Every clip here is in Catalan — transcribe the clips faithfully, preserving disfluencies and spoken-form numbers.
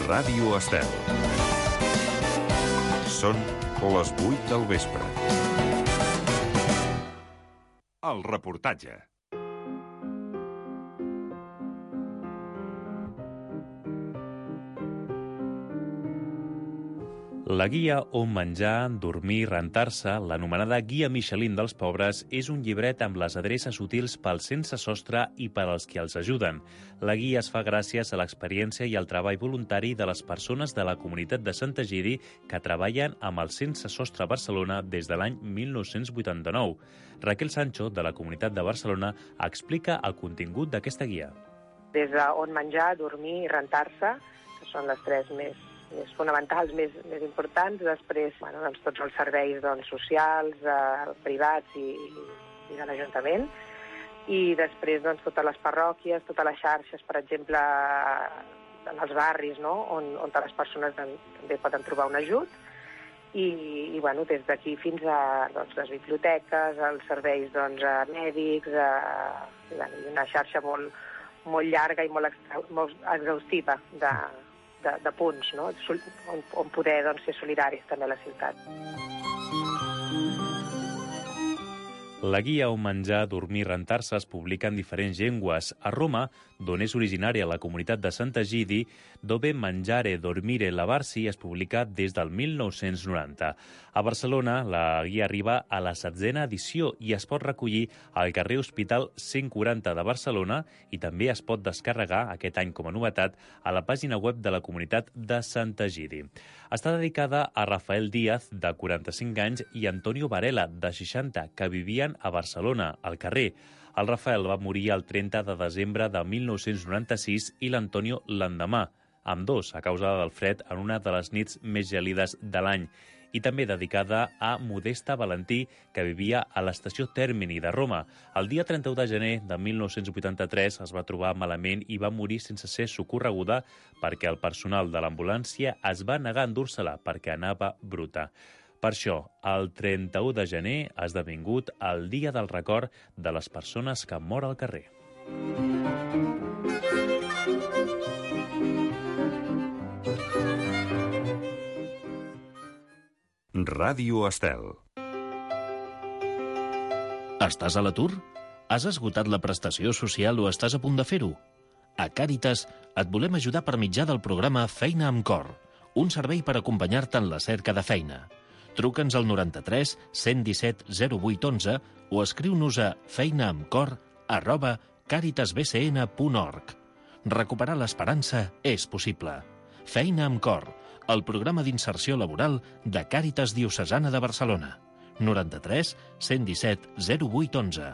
Ràdio Estel. Són les vuit del vespre. El reportatge. La guia On menjar, dormir, rentar-se, l'anomenada Guia Michelin dels pobres, és un llibret amb les adreces útils pels sense sostre i per als qui els ajuden. La guia es fa gràcies a l'experiència i al treball voluntari de les persones de la comunitat de Sant Egidi que treballen amb el sense sostre a Barcelona des de l'any mil nou-cents vuitanta-nou. Raquel Sancho, de la comunitat de Barcelona, explica el contingut d'aquesta guia. Des d'on menjar, dormir i rentar-se, que són les tres més més fonamentals, més, més importants. Després, bueno, doncs, tots els serveis doncs, socials, eh, privats i, i de l'Ajuntament. I després doncs, totes les parròquies, totes les xarxes, per exemple, en els barris, no? on, on les persones també poden trobar un ajut. I, i bueno, des d'aquí fins a doncs, les biblioteques, els serveis doncs, mèdics, eh, i, bueno, una xarxa molt, molt llarga i molt, extra, molt exhaustiva de De, de punts, no? on, on poder doncs, ser solidaris també a la ciutat. La guia On menjar, dormir, rentar-se es publica en diferents llengües. A Roma, d'on és originària la comunitat de Sant Egidi, Dove mangiare, dormire, lavarsi es publica des del mil nou-cents noranta. A Barcelona, la guia arriba a la setzena edició i es pot recollir al carrer Hospital cent quaranta de Barcelona i també es pot descarregar, aquest any com a novetat, a la pàgina web de la comunitat de Sant Egidi. Està dedicada a Rafael Díaz, de quaranta-cinc anys, i Antonio Varela, de seixanta, que vivien a Barcelona, al carrer. El Rafael va morir el trenta de desembre de mil nou-cents noranta-sis i l'Antonio l'endemà, ambdós a causa del fred en una de les nits més gelides de l'any, i també dedicada a Modesta Valentí, que vivia a l'estació Tèrmini de Roma. El dia trenta-u de gener de mil nou-cents vuitanta-tres es va trobar malament i va morir sense ser socorreguda perquè el personal de l'ambulància es va negar a endur-se-la perquè anava bruta. Per això, el trenta-u de gener ha esdevingut el dia del record de les persones que mor al carrer. Ràdio Estel. Estàs a l'atur? Has esgotat la prestació social o estàs a punt de fer-ho? A Càritas et volem ajudar per mitjà del programa Feina amb Cor, un servei per acompanyar-te en la cerca de feina. Truca'ns al noranta-tres cent disset zero vuit onze o escriu-nos a feinaamcor arroba caritasbcn punt org. Recuperar l'esperança és possible. Feina amb Cor, el programa d'inserció laboral de Càritas Diocesana de Barcelona. noranta-tres cent disset zero vuit onze.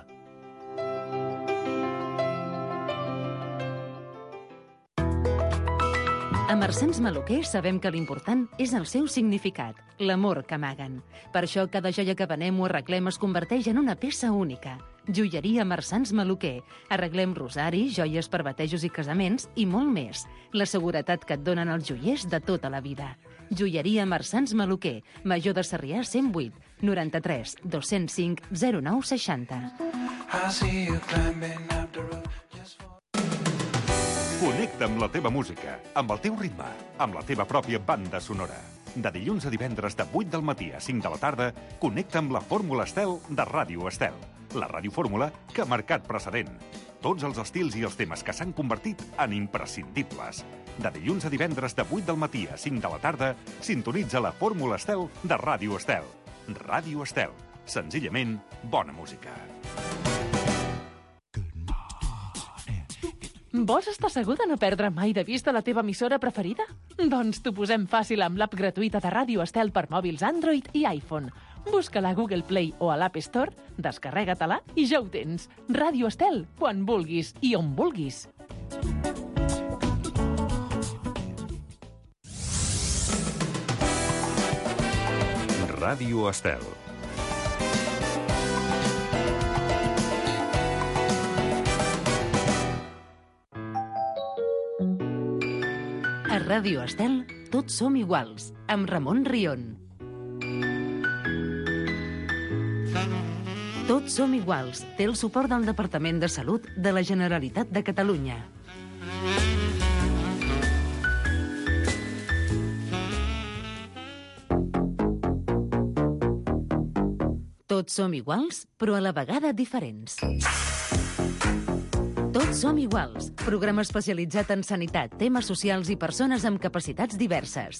A Marsans Maluquer sabem que l'important és el seu significat, l'amor que amaguen. Per això cada joia que venem o arreglem es converteix en una peça única. Joieria Marsans Maluquer. Arreglem rosaris, joies per batejos i casaments i molt més. La seguretat que et donen els joiers de tota la vida. Joieria Marsans Maluquer, Major de Sarrià cent vuit, noranta-tres dos-cents cinc zero nou seixanta. Connecta amb la teva música, amb el teu ritme, amb la teva pròpia banda sonora. De dilluns a divendres de vuit del matí a cinc de la tarda, connecta amb la Fórmula Estel de Ràdio Estel. La radiofórmula que ha marcat precedent. Tots els estils i els temes que s'han convertit en imprescindibles. De dilluns a divendres de vuit del matí a cinc de la tarda, sintonitza la Fórmula Estel de Ràdio Estel. Ràdio Estel. Senzillament, bona música. Vols estar segur de no perdre mai de vista la teva emissora preferida? Doncs t'ho posem fàcil amb l'app gratuïta de Ràdio Estel per mòbils Android i iPhone. Busca-la a Google Play o a l'App Store, descarrega-te-la i ja ho tens. Ràdio Estel, quan vulguis i on vulguis. Ràdio Estel. A Ràdio Estel, tots som iguals, amb Ramon Rion. Tots som iguals. Té el suport del Departament de Salut de la Generalitat de Catalunya. Tots som iguals, però a la vegada diferents. Tots som iguals, programa especialitzat en sanitat, temes socials i persones amb capacitats diverses.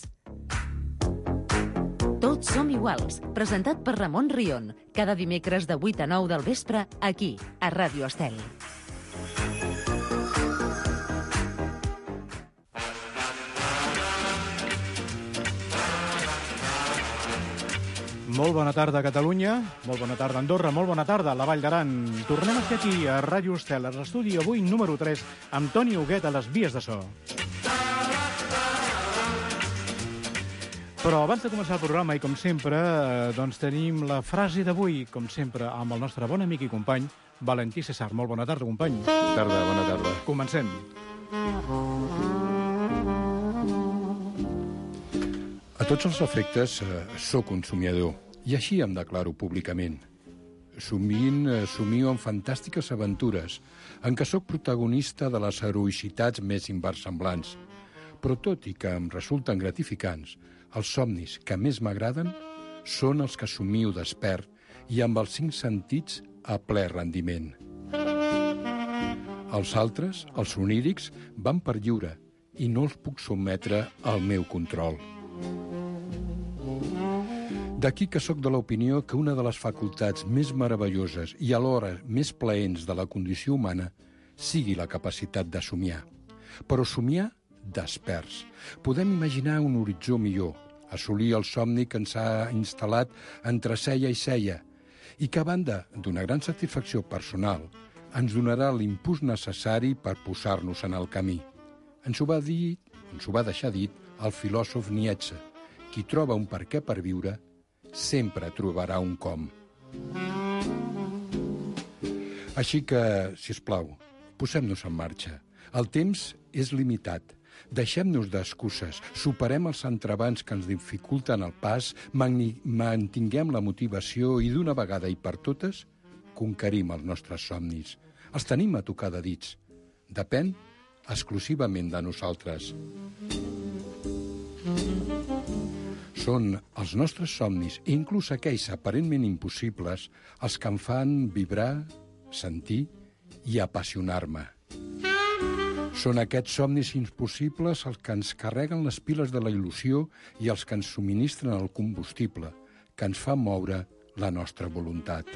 Tots som iguals, presentat per Ramon Rion, cada dimecres de vuit a nou del vespre, aquí, a Ràdio Estel. Molt bona tarda, Catalunya. Molt bona tarda, Andorra. Molt bona tarda, la Vall d'Aran. Tornem a ser aquí, a Ràdio Estel, a l'estudi avui número tres, amb Toni Huguet a les vies de so. Però abans de començar el programa, i com sempre, doncs tenim la frase d'avui, com sempre, amb el nostre bon amic i company, Valentí César. Molt bona tarda, company. Tarda, bona tarda. Comencem. A tots els efectes, eh, sóc un somiador, i així em declaro públicament. Somint, eh, somio en fantàstiques aventures, en què sóc protagonista de les heroïcitats més inversemblants. Però tot i que em resulten gratificants, els somnis que més m'agraden són els que somio despert i amb els cinc sentits a ple rendiment. Els altres, els onírics, van per lliure i no els puc sotmetre al meu control. D'aquí que sóc de l'opinió que una de les facultats més meravelloses i alhora més plaents de la condició humana sigui la capacitat de somiar. Però somiar desperts. Podem imaginar un horitzó millor, assolir el somni que ens ha instal·lat entre ceia i ceia i que, a banda d'una gran satisfacció personal, ens donarà l'impuls necessari per posar-nos en el camí. Ens ho va dir, ens ho va deixar dit el filòsof Nietzsche. Qui troba un per què per viure sempre trobarà un com. Així que, si us plau, posem-nos en marxa. El temps és limitat. Deixem-nos d'excuses, superem els entrebancs que ens dificulten el pas, mantinguem la motivació i d'una vegada i per totes conquerim els nostres somnis. Els tenim a tocar de dits. Depèn exclusivament de nosaltres. Són els nostres somnis, inclús aquells aparentment impossibles, els que em fan vibrar, sentir i apassionar-me. Són aquests somnis impossibles els que ens carreguen les piles de la il·lusió i els que ens subministren el combustible, que ens fa moure la nostra voluntat.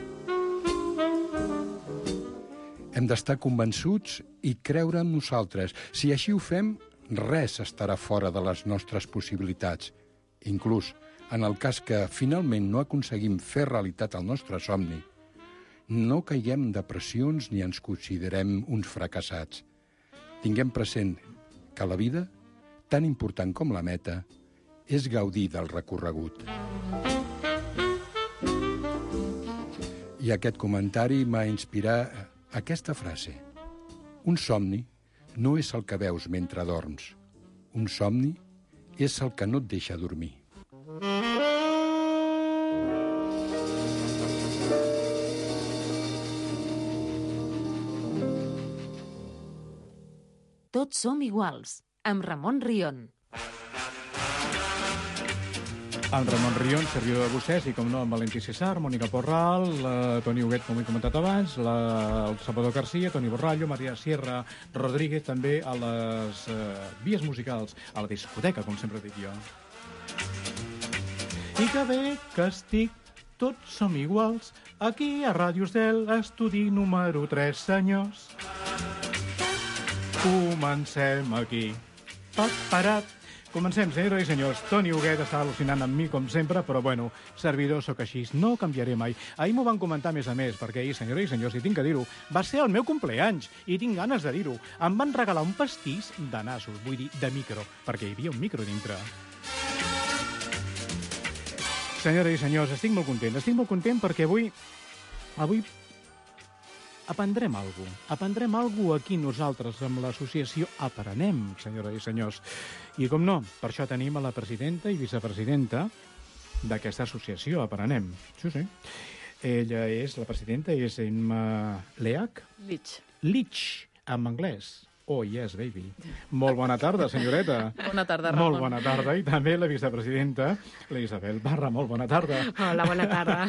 Hem d'estar convençuts i creure en nosaltres. Si així ho fem, res estarà fora de les nostres possibilitats. Inclús, en el cas que finalment no aconseguim fer realitat el nostre somni, no caiguem en depressions ni ens considerem uns fracassats. Tinguem present que la vida, tan important com la meta, és gaudir del recorregut. I aquest comentari m'ha inspirat aquesta frase. Un somni no és el que veus mentre dorms. Un somni és el que no et deixa dormir. Tots som iguals, amb Ramon Rion. Amb Ramon Rion, servidor de vostès, i com no, amb Valentí César, Mònica Porral, la Toni Huguet, com he comentat abans, la, el Salvador García, Toni Borrallo, Maria Sierra Rodríguez, també a les uh, vies musicals, a la discoteca, com sempre dic jo. I que bé que estic, tots som iguals, aquí a Ràdio Estel, estudi número tres, senyors. Comencem aquí. Pat, parat. Comencem, senyores i senyors. Toni Huguet està al·lucinant amb mi, com sempre, però, bueno, servidor sóc així. No canviaré mai. Ahir m'ho van comentar més a més, perquè ahir, senyores i senyors, i tinc que dir-ho, va ser el meu compleanys, i tinc ganes de dir-ho. Em van regalar un pastís de nassos, vull dir, de micro, perquè hi havia un micro dintre. Senyores i senyors, estic molt content. Estic molt content perquè avui... Avui... aprendrem alguna cosa. Aprendrem alguna cosa aquí nosaltres, amb l'associació Aprenem, senyores i senyors. I com no, per això tenim a la presidenta i vicepresidenta d'aquesta associació Aprenem. Sí, sí. Ella és, la presidenta és Emma Leach. Leach. Leach, en anglès. Oh, yes, baby. Molt bona tarda, senyoreta. Bona tarda, Ramon. Molt bona tarda. I també la vicepresidenta, la Isabel Barra. Molt bona tarda. Hola, bona tarda.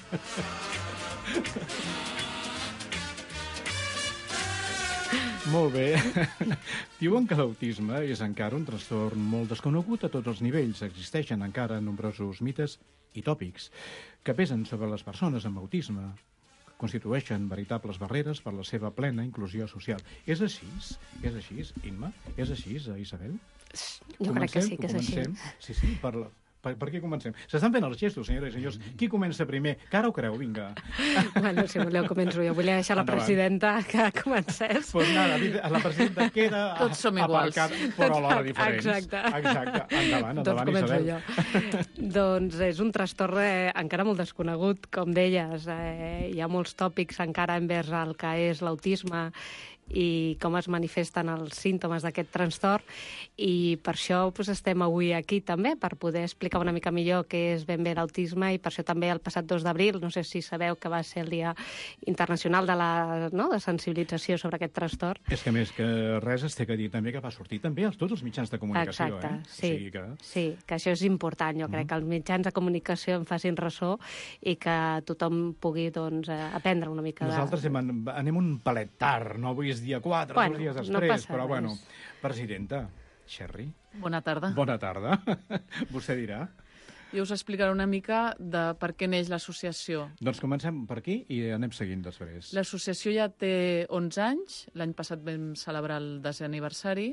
Molt bé. Diuen que l'autisme és encara un trastorn molt desconegut a tots els nivells. Existeixen encara nombrosos mites i tòpics que pesen sobre les persones amb autisme, constitueixen veritables barreres per la seva plena inclusió social. És així? És així, Imma? És així, Isabel? Jo crec que sí que és així. Sí, sí, per la... Per, per què comencem? S'estan fent els gestos, senyores i senyors. Qui comença primer? Que ara ho creu, vinga. Bueno, si voleu començo jo. Volia deixar la Endavant. Presidenta que comencés. Pues nada, la presidenta queda Tots som iguals. aparcat, però alhora diferents. Exacte. Exacte. Endavant, endavant, doncs començo Isabel. jo. Doncs és un trastorn eh, encara molt desconegut, com deies. Eh, hi ha molts tòpics encara envers el que és l'autisme i com es manifesten els símptomes d'aquest trastorn, i per això doncs, estem avui aquí també, per poder explicar una mica millor què és ben bé l'autisme, i per això també el passat dos d'abril, no sé si sabeu que va ser el Dia Internacional de la no, de sensibilització sobre aquest trastorn. És que més que res es té que dir també que va sortir també a tots els mitjans de comunicació. Exacte, eh? sí, O sigui que... sí, que això és important. Jo crec que els mitjans de comunicació en facin ressò i que tothom pugui doncs, aprendre una mica de... Nosaltres anem, anem un palet tard, no avui és dia quatre, Bueno, dos dies no després, passa però res. bueno, presidenta, Sherry, Bona tarda. bona tarda. Vostè dirà. Jo us explicaré una mica de per què neix l'associació. Doncs comencem per aquí i anem seguint després. L'associació ja té onze anys, l'any passat vam celebrar el desè aniversari,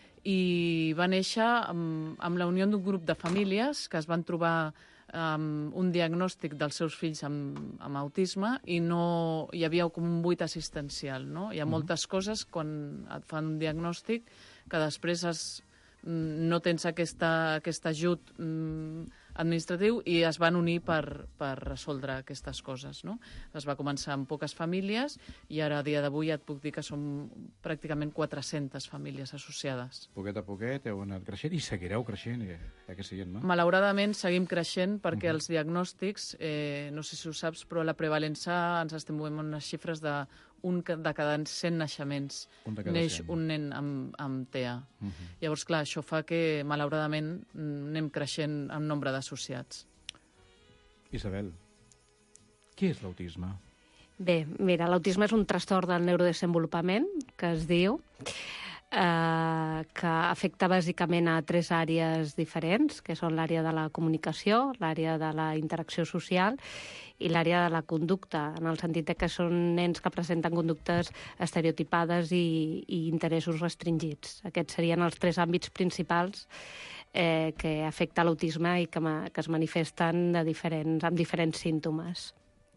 i va néixer amb, amb la unió d'un grup de famílies que es van trobar amb un diagnòstic dels seus fills amb, amb autisme i no hi havia com un buit assistencial. No? Hi ha moltes coses quan et fan un diagnòstic que després es, no tens aquesta, aquest ajut mm, administratiu i es van unir per, per resoldre aquestes coses. No? Es va començar amb poques famílies i ara a dia d'avui et puc dir que som pràcticament quatre-centes famílies associades. Poquet a poquet heu anat creixent i seguireu creixent, eh, eh que sí, Emma? Malauradament seguim creixent perquè uh -huh. els diagnòstics, eh, no sé si ho saps, però la prevalença ens estem movent en unes xifres de un de cada cent naixements Un de cada neix cent. un nen amb, amb T A. Uh -huh. Llavors, clar, això fa que, malauradament, anem creixent en nombre d'associats. Isabel, què és l'autisme? Bé, mira, l'autisme és un trastorn del neurodesenvolupament, que es diu, eh, que afecta bàsicament a tres àrees diferents, que són l'àrea de la comunicació, l'àrea de la interacció social i l'àrea de la conducta, en el sentit que són nens que presenten conductes estereotipades i, i interessos restringits. Aquests serien els tres àmbits principals eh, que afecta l'autisme i que, ma, que es manifesten de diferents, amb diferents símptomes.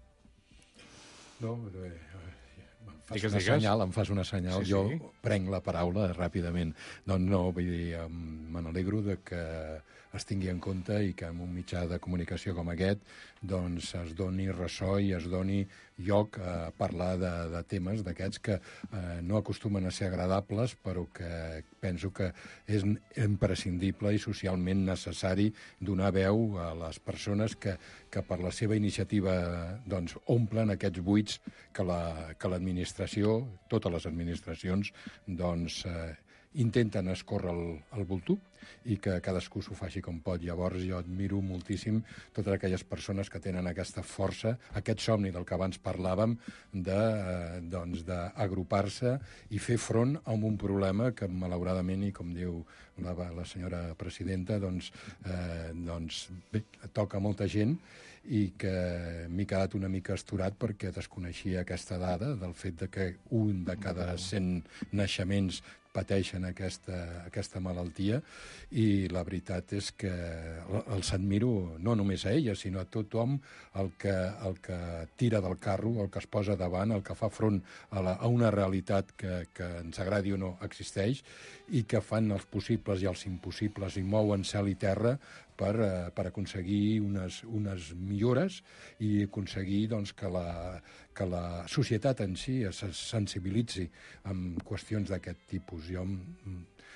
No, eh, em fas Digues, una digues. senyal, em fas una senyal, Sí, jo sí. prenc la paraula ràpidament. Doncs no, vull dir, em- me n'alegro de que es tingui en compte i que en un mitjà de comunicació com aquest doncs es doni ressò i es doni lloc a parlar de, de temes d'aquests que eh, no acostumen a ser agradables, però que penso que és imprescindible i socialment necessari donar veu a les persones que, que per la seva iniciativa doncs, omplen aquests buits que la, que l'administració, totes les administracions, doncs, eh, intenten escórrer el, el bultó i que cadascú s'ho faci com pot. Llavors jo admiro moltíssim totes aquelles persones que tenen aquesta força, aquest somni del que abans parlàvem, de, eh, doncs, d'agrupar-se i fer front a un problema que malauradament, i com diu la, la senyora presidenta, doncs, eh, doncs bé, toca molta gent i que m'he quedat una mica astorat perquè desconeixia aquesta dada del fet de que un de cada cent naixements pateixen aquesta, aquesta malaltia, i la veritat és que els admiro no només a ella, sinó a tothom el que, el que tira del carro, el que es posa davant, el que fa front a, la, a una realitat que, que ens agradi o no existeix, i que fan els possibles i els impossibles i mouen cel i terra per, eh, per aconseguir unes, unes millores i aconseguir doncs, que, la, que la societat en si es sensibilitzi amb qüestions d'aquest tipus. Jo,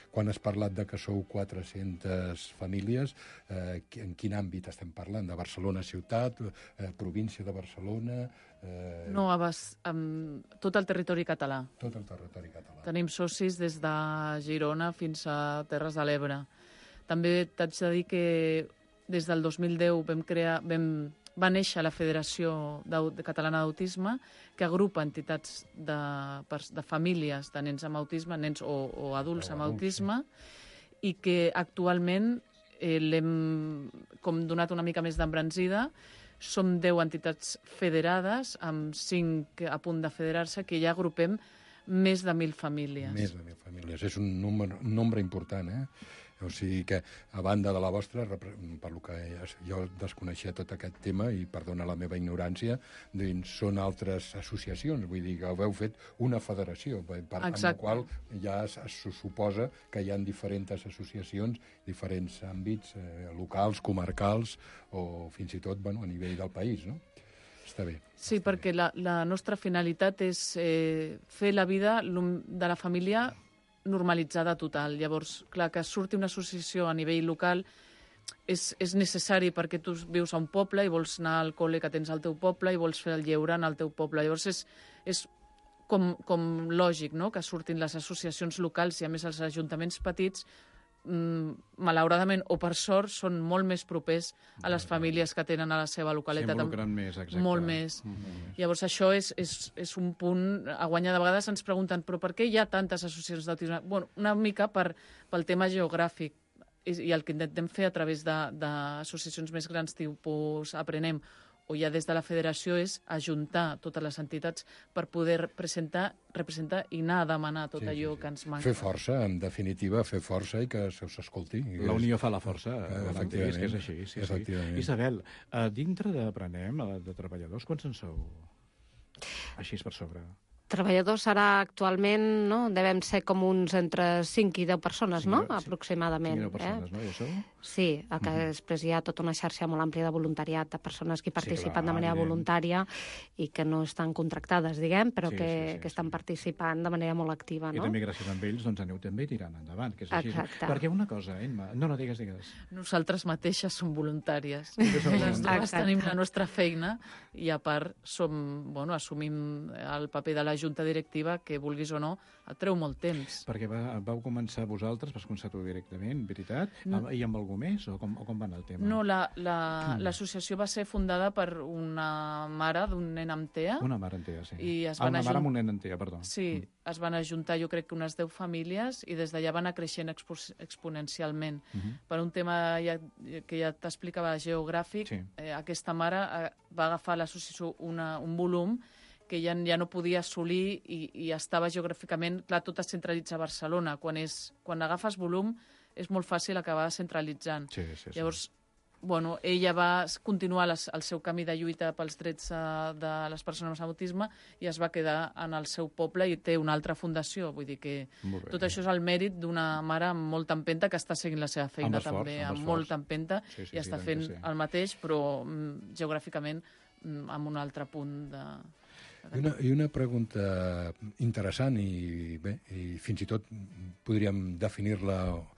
Quan has parlat de que sou quatre-centes famílies, eh, en quin àmbit estem parlant? De Barcelona ciutat, eh, província de Barcelona... Eh... No, a Bas... amb tot el territori català. Tot el territori català. Tenim socis des de Girona fins a Terres de l'Ebre. També t'haig de dir que des del dos mil deu vam crear, vam, va néixer la Federació Catalana d'Autisme, que agrupa entitats de, de famílies de nens amb autisme, nens o, o adults o amb adults, autisme, sí. I que actualment eh, l'hem com donat una mica més d'embranzida. Som deu entitats federades, amb cinc a punt de federar-se, que ja agrupem més de mil famílies. Més de mil famílies. És un nombre, un nombre important, eh? O sigui que, a banda de la vostra, per lo que jo desconeixia tot aquest tema, i perdona la meva ignorància, doncs són altres associacions, vull dir que heu fet una federació, per, amb la qual ja es, es suposa que hi ha diferents associacions, diferents àmbits eh, locals, comarcals, o fins i tot bueno, a nivell del país, no? Està bé. Sí, està perquè bé. La, la nostra finalitat és eh, fer la vida de la família normalitzada total. Llavors, clar, que surti una associació a nivell local és, és necessari perquè tu vius a un poble i vols anar al col·le que tens al teu poble i vols fer el lleure en el teu poble. Llavors, és, és com, com lògic, no?, que surtin les associacions locals i, a més, els ajuntaments petits, mm, malauradament o per sort, són molt més propers a les famílies que tenen a la seva localitat. S'involucren més, exacte. Molt més. Mm-hmm. Llavors, això és, és, és un punt a guanyar. De vegades ens pregunten, però per què hi ha tantes associacions d'autisme? Bueno, una mica per, pel tema geogràfic. I, i el que intentem fer a través d'associacions més grans, tipus Aprenem, o ja des de la federació, és ajuntar totes les entitats per poder presentar, representar i anar a demanar tot sí, allò sí, sí. que ens manca. Fer força, en definitiva, fer força i que se us escolti. La unió fa la força, eh, efectivament. És que és així. Sí, efectivament. Sí. Isabel, uh, dintre d'Aprenem, de treballadors, quants en sou? Així per sobre. Treballadors ara actualment, no? Devem ser com uns entre cinc i deu persones, no? Aproximadament. cinc i deu persones, no? I això? Sí, el que mm-hmm. després hi ha tota una xarxa molt àmplia de voluntariat, de persones que participen sí, clar, de manera evident. voluntària i que no estan contractades, diguem, però sí, que, sí, sí, que estan sí. participant de manera molt activa, no? I també gràcies a ells doncs aneu també tirant endavant, que és així. Exacte. Perquè una cosa, Emma... No, no, digues, digues. Nosaltres mateixes som voluntàries. Les dues tenim la nostra feina i, a part, som, bueno, assumim el paper de la junta directiva que, vulguis o no, et treu molt temps. Perquè va, vau començar vosaltres, vas començar tu directament, veritat? No. I amb algú més? O com, o com va anar el tema? No, l'associació la, la, va ser fundada per una mare d'un nen amb T E A. Una mare amb T E A, sí. I es ah, van una ajunt... mare amb un nen amb T E A, perdó. Sí, mm. es van ajuntar, jo crec que unes deu famílies, i des d'allà va anar creixent expo exponencialment. Mm-hmm. Per un tema ja, que ja t'explicava geogràfic, sí. eh, aquesta mare eh, va agafar a l'associació un volum que ja, ja no podia assolir i, i estava geogràficament... Clar, tot es centralitza a Barcelona. Quan, és, quan agafes volum és molt fàcil acabar centralitzant. Sí, sí, sí. Llavors, bueno, ella va continuar les, el seu camí de lluita pels drets uh, de les persones amb autisme i es va quedar en el seu poble i té una altra fundació. Vull dir que tot això és el mèrit d'una mare amb molta empenta que està seguint la seva feina esforç, també, amb, amb molta empenta sí, sí, i està sí, fent sí. el mateix, però mm, geogràficament mm, amb un altre punt de... I una, I una pregunta interessant i, bé, i fins i tot podríem definir-la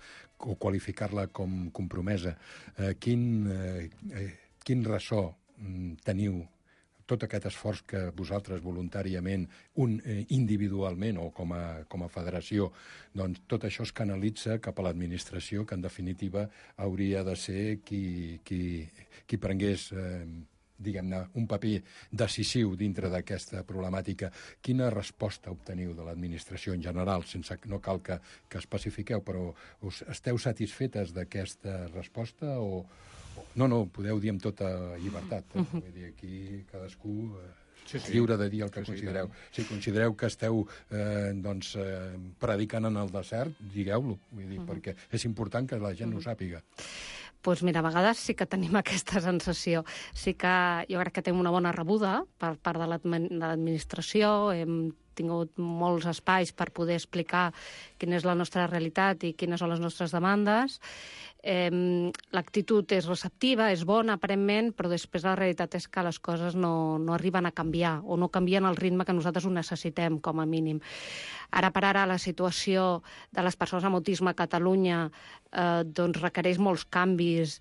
o qualificar-la com compromesa. Eh, quin, eh, quin ressò teniu tot aquest esforç que vosaltres voluntàriament, un, eh, individualment o com a, com a federació, doncs tot això es canalitza cap a l'administració, que en definitiva hauria de ser qui, qui, qui prengués... Eh, diguem-ne, un paper decisiu dintre d'aquesta problemàtica. Quina resposta obteniu de l'administració en general? Sense, no cal que, que especifiqueu, però us, esteu satisfetes d'aquesta resposta o, o... No, no, podeu dir amb tota llibertat. Eh? Vull dir, aquí cadascú... Eh... Sí, sí. Lliure de dir el que sí, considereu. Sí, si considereu que esteu eh, doncs, eh, predicant en el desert, digueu-lo, vull dir, uh-huh. perquè és important que la gent uh-huh. ho sàpiga. Doncs pues mira, a vegades sí que tenim aquesta sensació. Sí que jo crec que tenim una bona rebuda per part de l'administració. Hem tingut molts espais per poder explicar quina és la nostra realitat i quines són les nostres demandes. Eh, l'actitud és receptiva, és bona aparentment, però després la realitat és que les coses no, no arriben a canviar o no canvien al ritme que nosaltres ho necessitem, com a mínim. Ara per ara la situació de les persones amb autisme a Catalunya eh, doncs requereix molts canvis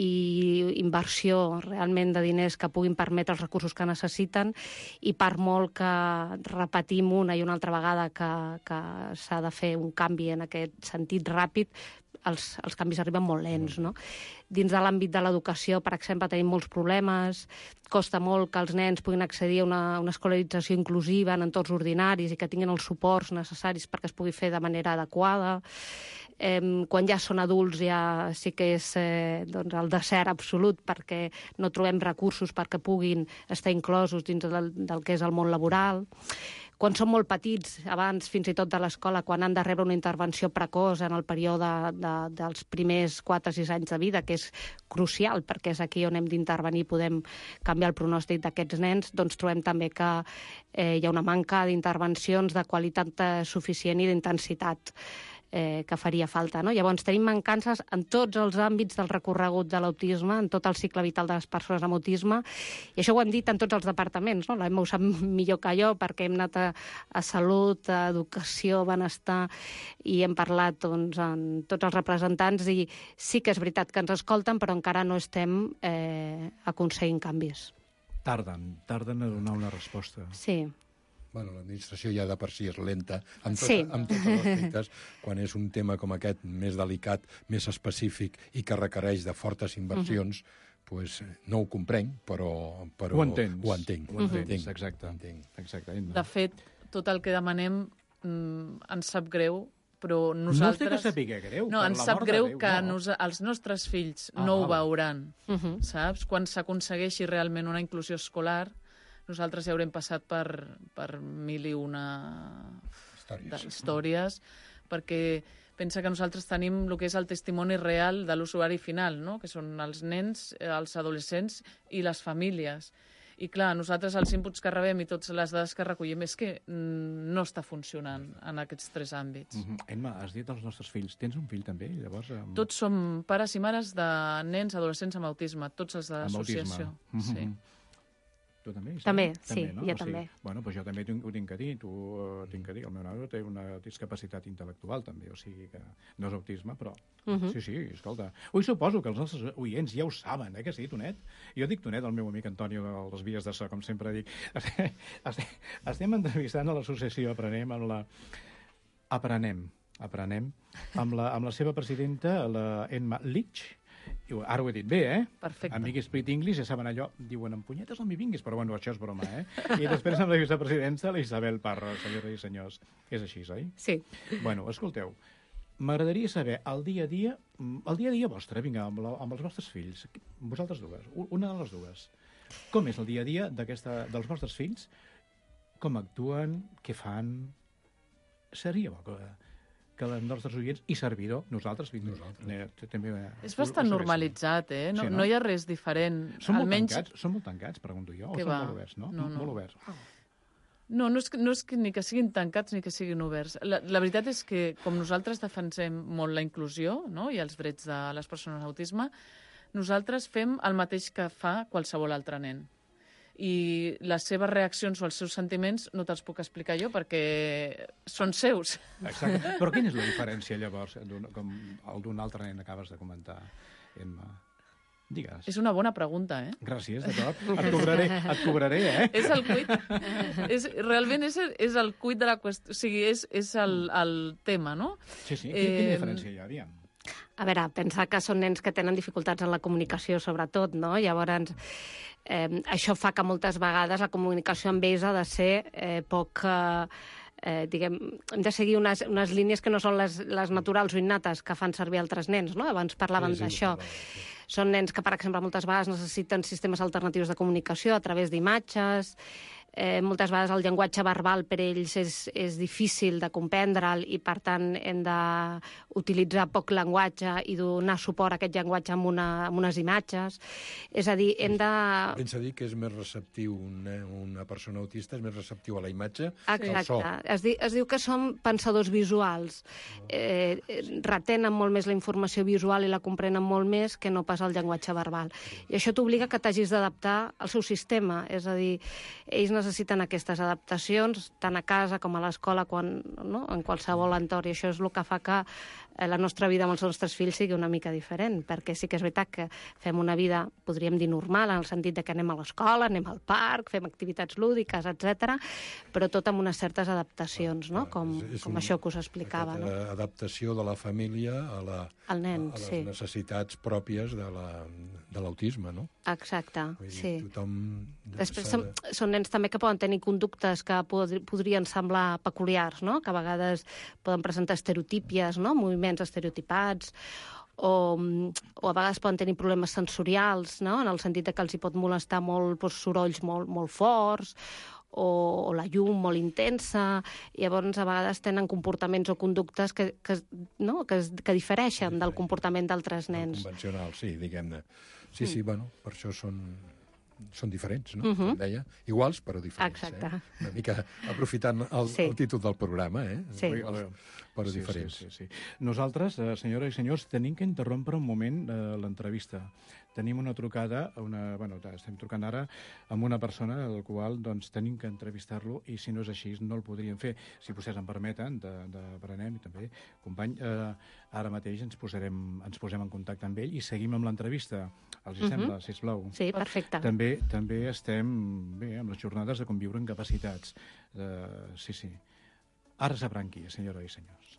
i inversió realment de diners que puguin permetre els recursos que necessiten, i per molt que repetim una i una altra vegada que, que s'ha de fer un canvi en aquest sentit ràpid, els, els canvis arriben molt lents, no? Dins de l'àmbit de l'educació, per exemple, tenim molts problemes, costa molt que els nens puguin accedir a una, una escolarització inclusiva en entorns ordinaris i que tinguin els suports necessaris perquè es pugui fer de manera adequada. Eh, quan ja són adults ja sí que és eh, doncs el desert absolut, perquè no trobem recursos perquè puguin estar inclosos dins del, del que és el món laboral. Quan són molt petits, abans fins i tot de l'escola, quan han de rebre una intervenció precoç en el període de, dels primers quatre o sis anys de vida, que és crucial, perquè és aquí on hem d'intervenir i podem canviar el pronòstic d'aquests nens, doncs trobem també que eh, hi ha una manca d'intervencions de qualitat suficient i d'intensitat eh, que faria falta, no? Llavors, tenim mancances en tots els àmbits del recorregut de l'autisme, en tot el cicle vital de les persones amb autisme, i això ho hem dit en tots els departaments, no? L'Emma ho sap millor que jo, perquè hem anat a, a salut, a educació, benestar, i hem parlat doncs, amb tots els representants, i sí que és veritat que ens escolten, però encara no estem eh, aconseguint canvis. Tarden, tarden a donar una resposta. Sí. Bueno, l'administració ja de per si és lenta amb, tot, sí. amb tots els aspectes, quan és un tema com aquest, més delicat, més específic i que requereix de fortes inversions, uh-huh. pues, no ho comprenc, però, però ho entens. Ho entenc. Ho entens, entenc. exacte. Entenc. exacte. De fet, tot el que demanem mm, ens sap greu, però nosaltres... No té que saber greu, no, per ens l'amor sap de greu Déu, que no. nos, els nostres fills Ah, no ho val. veuran, Uh-huh. saps? Quan s'aconsegueixi realment una inclusió escolar, nosaltres ja haurem passat per, per mil i una Històries. històries, perquè pensa que nosaltres tenim el que és el testimoni real de l'usuari final, no? Que són els nens, els adolescents i les famílies. I clar, nosaltres els inputs que rebem i totes les dades que recollim és que mm, no està funcionant en aquests tres àmbits. Uh-huh. Emma, has dit els nostres fills. Tens un fill també? Llavors, amb... Tots som pares i mares de nens, adolescents amb autisme, tots els de amb l'associació. autisme. Sí. Tu també? També, també, sí, no? jo O sigui, també. Bueno, doncs jo també tinc, ho tinc que dir. Tu uh, tinc que dir. El meu nano té una discapacitat intel·lectual, també. O sigui que no és autisme, però... Uh-huh. Sí, sí, escolta. Ui, suposo que els nostres oients ja ho saben, eh, que sí, Tonet? Jo dic Tonet, el meu amic Antonio, de les vies de so, com sempre dic. Estem entrevistant a l'associació Aprenem, amb la... Aprenem, aprenem, amb la, amb la seva presidenta, la Emma Litsch. Ara ho he dit bé, eh? Perfecte. Amic Split English, ja saben allò, diuen, en punyetes no m'hi vinguis, però bueno, això és broma, eh? I després amb la vicepresidenta, la Isabel Parra, senyores i senyors. És així, oi? Sí. Bueno, escolteu, m'agradaria saber el dia a dia, el dia a dia vostre, vinga, amb, la, amb els vostres fills, vosaltres dues, una de les dues. Com és el dia a dia d'aquesta, dels vostres fills? Com actuen? Què fan? Seria bo que, que els nostres oients i servidor, nosaltres, nosaltres. Eh, també, eh, És bastant normalitzat, eh? No, sí, no? no hi ha res diferent. Són molt, Almenys... tancats, són molt tancats, pregunto jo, o Que són va? molt oberts, no? No, no. Molt oberts. Ah. No, no és, que, no és que ni que siguin tancats ni que siguin oberts. La, la veritat és que, com nosaltres defensem molt la inclusió, no?, i els drets de les persones amb autisme, nosaltres fem el mateix que fa qualsevol altre nen. I les seves reaccions o els seus sentiments no te'ls puc explicar jo perquè són seus. Exacte. Però quina és la diferència, llavors, com el d'un altre nen acabes de comentar, Emma? Digues. És una bona pregunta, eh? Gràcies, d'acord. Et cobraré, et cobraré, eh? És el cuit. és, realment és, és el cuit de la qüestió. O sigui, és, és el, el tema, no? Sí, sí. Quina, eh... quina diferència hi ha, aviam? A veure, pensar que són nens que tenen dificultats en la comunicació, sobretot, no? Llavors, eh, això fa que moltes vegades la comunicació amb ells ha de ser eh, poc... Eh, Eh, diguem, hem de seguir unes, unes línies que no són les, les naturals o innates que fan servir altres nens, no? Abans parlàvem sí, sí, d'això. Sí. Són nens que, per exemple, moltes vegades necessiten sistemes alternatius de comunicació a través d'imatges, eh, moltes vegades el llenguatge verbal per ells és, és difícil de comprendre'l i, per tant, hem d'utilitzar poc llenguatge i donar suport a aquest llenguatge amb, una, amb unes imatges. És a dir, hem de... Vens a dir que és més receptiu, una, una persona autista és més receptiu a la imatge Exacte. que al so. Es, di, es diu que som pensadors visuals. Eh, retenen molt més la informació visual i la comprenen molt més que no pas el llenguatge verbal. I això t'obliga que t'hagis d'adaptar al seu sistema. És a dir, ells necessiten aquestes adaptacions, tant a casa com a l'escola, quan, no? en qualsevol entorn, i això és el que fa que la nostra vida amb els nostres fills sigui una mica diferent, perquè sí que és veritat que fem una vida, podríem dir, normal, en el sentit de que anem a l'escola, anem al parc, fem activitats lúdiques, etcètera, però tot amb unes certes adaptacions, no? com, és, és com un, això que us explicava. No? Adaptació de la família a, la, el nen, a les sí. necessitats pròpies de l'autisme, no? Exacte, Vull dir, sí. Tothom... Després són, són nens també que poden tenir conductes que pod podrien semblar peculiars, no? Que a vegades poden presentar estereotípies, no? Moviments estereotipats, o, o a vegades poden tenir problemes sensorials, no? En el sentit que els hi pot molestar molt doncs, sorolls molt, molt forts, o, o la llum molt intensa, i llavors a vegades tenen comportaments o conductes que, que, no? que, que difereixen del comportament d'altres nens. Convencional, sí, diguem-ne. Sí, sí, mm. bueno, per això són... són diferents, no? Uh -huh. Com deia. Iguals, però diferents. Exacte. Eh? Una mica aprofitant el, sí. el títol del programa, eh? Sí. Iguals, però sí, diferents. Sí, sí, sí. Nosaltres, eh, senyores i senyors, tenim que interrompre un moment eh, l'entrevista. Tenim una trucada, una, bueno, estem trucant ara amb una persona al qual doncs, tenim que entrevistar-lo, i si no és així no el podríem fer. Si vostès em permeten, de, de Berenem i també, company, eh, ara mateix ens posarem, ens posem en contacte amb ell i seguim amb l'entrevista. Els hi uh -huh. sembla, sisplau? Sí, perfecte. També, també estem bé amb les jornades de conviure amb capacitats. Uh, sí, sí. Ara sabran qui, senyores i senyors.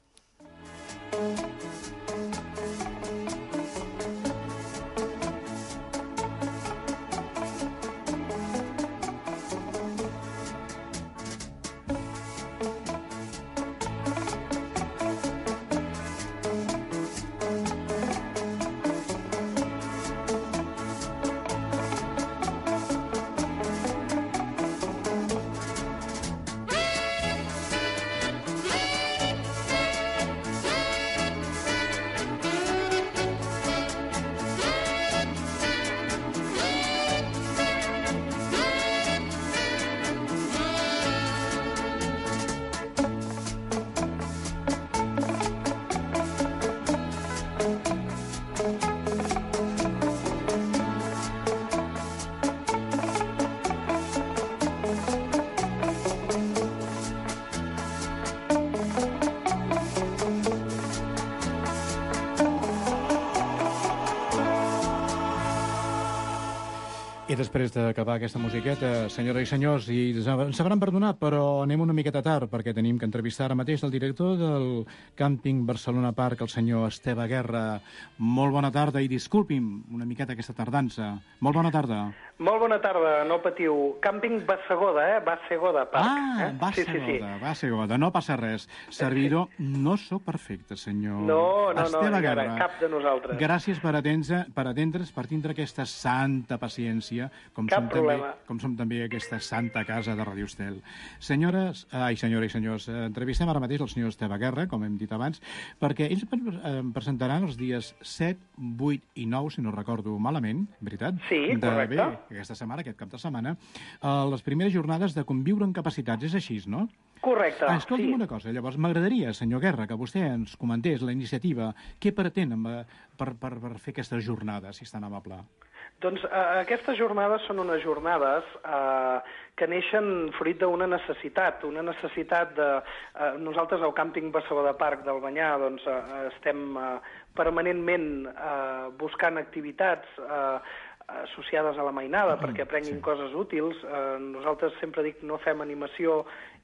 I després d'acabar aquesta musiqueta, senyores i senyors, i ens sabran perdonar, però anem una miqueta tard, perquè tenim que entrevistar ara mateix el director del càmping Barcelona Park, el senyor Esteve Guerra. Molt bona tarda, i disculpi'm una miqueta aquesta tardança. Molt bona tarda. Molt bona tarda, no patiu. Càmping Bassegoda, eh? Bassegoda Park. Ah, eh? Bassegoda, sí, sí, sí. Bassegoda, no passa res. Servidor, no sóc perfecte, senyor no, no, Esteve no, Guerra. cap de nosaltres. Gràcies per atendre, per atendre's, per tindre aquesta santa paciència, com Cap som, problema. també, com som també aquesta santa casa de Radio Estel. Senyores, ai, senyores i senyors, entrevistem ara mateix el senyor Esteve Guerra, com hem dit abans, perquè ells em presentaran els dies set, vuit i nou, si no recordo malament, veritat? Sí, de, correcte. Bé, aquesta setmana, aquest cap de setmana, a les primeres jornades de conviure amb capacitats. És així, no? Correcte, ah, escolti'm sí. una cosa, llavors m'agradaria, senyor Guerra, que vostè ens comentés la iniciativa, què pretén amb, per, per, per fer aquestes jornades, si és tan amable. Doncs eh, aquestes jornades són unes jornades eh, que neixen fruit d'una necessitat, una necessitat de... Eh, nosaltres al càmping Bassegoda Park d'Albanyà doncs, eh, estem eh, permanentment eh, buscant activitats eh, associades a la mainada perquè aprenguin sí. coses útils. Eh, nosaltres sempre dic no fem animació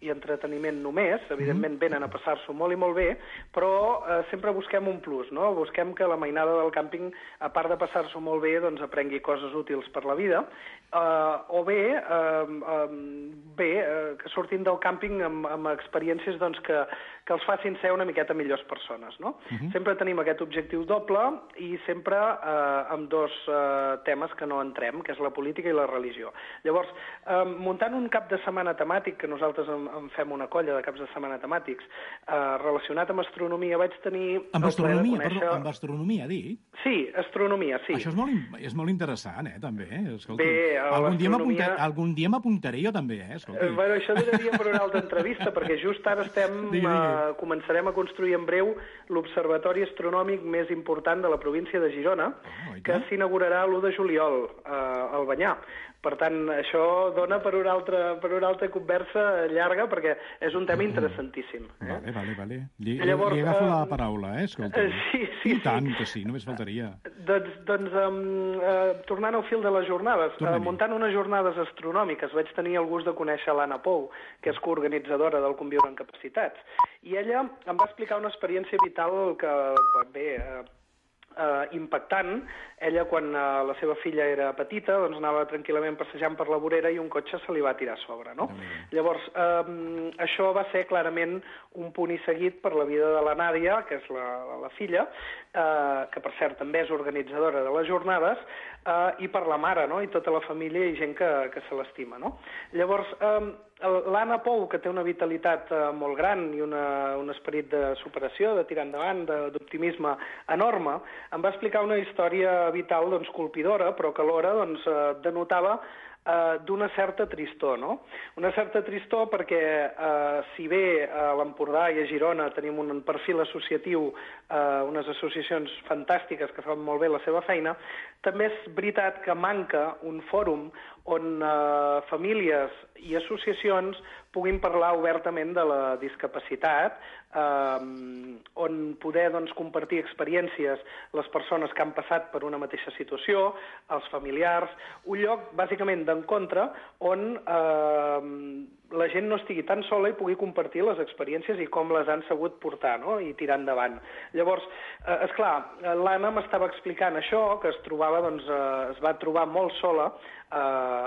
i entreteniment només, evidentment venen a passar-s'ho molt i molt bé, però eh, sempre busquem un plus, no? Busquem que la mainada del càmping, a part de passar-s'ho molt bé, doncs aprengui coses útils per la vida, eh, o bé, eh, eh, bé eh, que surtin del càmping amb, amb experiències doncs, que, que els facin ser una miqueta millors persones, no? Uh-huh. Sempre tenim aquest objectiu doble i sempre eh, amb dos eh, temes que no entrem, que és la política i la religió. Llavors, eh, muntant un cap de setmana temàtic, que nosaltres en, en fem una colla de caps de setmana temàtics, eh, relacionat amb astronomia, vaig tenir... Amb astronomia, conèixer... perdó, amb astronomia, dic? Sí, astronomia, sí. Això és molt, és molt interessant, eh, també. Escolti, Bé, algun dia l'astronomia... algun dia m'apuntaré jo també, eh, escolti. Eh, bueno, això donaria per una altra entrevista, perquè just ara estem, digui, digui. Eh, començarem a construir en breu l'observatori astronòmic més important de la província de Girona, oh, que s'inaugurarà l'u de juliol eh, al Banyà. Per tant, això dona per una altra, per una altra conversa llarga, perquè és un tema interessantíssim. Eh? Vale, vale, vale. Li, Llavors, li agafo uh, la uh, paraula, eh? Escolta. Uh, sí, sí, I tant sí. que sí, només faltaria. Doncs, doncs um, uh, tornant al fil de les jornades, uh, muntant unes jornades astronòmiques, vaig tenir el gust de conèixer l'Anna Pou, que és coorganitzadora del Conviure amb Capacitats. I ella em va explicar una experiència vital que, bé... Uh, Uh, impactant. Ella, quan uh, la seva filla era petita, doncs anava tranquil·lament passejant per la vorera i un cotxe se li va tirar a sobre, no? Mm. Llavors, um, això va ser clarament un punt i seguit per la vida de la Nàdia, que és la, la filla, uh, que per cert també és organitzadora de les jornades, uh, i per la mare, no?, i tota la família i gent que, que se l'estima, no? Llavors, um, l'Anna Pou, que té una vitalitat uh, molt gran i una, un esperit de superació, de tirar endavant, d'optimisme enorme, em va explicar una història vital doncs, colpidora, però que alhora doncs, uh, denotava Uh, d'una certa tristor, no? Una certa tristor perquè, uh, si bé a l'Empordà i a Girona tenim un perfil associatiu, uh, unes associacions fantàstiques que fan molt bé la seva feina, també és veritat que manca un fòrum on uh, famílies i associacions puguin parlar obertament de la discapacitat, eh, on poder doncs, compartir experiències les persones que han passat per una mateixa situació, els familiars, un lloc bàsicament d'encontre on eh, la gent no estigui tan sola i pugui compartir les experiències i com les han sabut portar, no?, i tirar endavant. Llavors, eh, esclar, l'Anna m'estava explicant això, que es trobava, doncs, eh, es va trobar molt sola eh,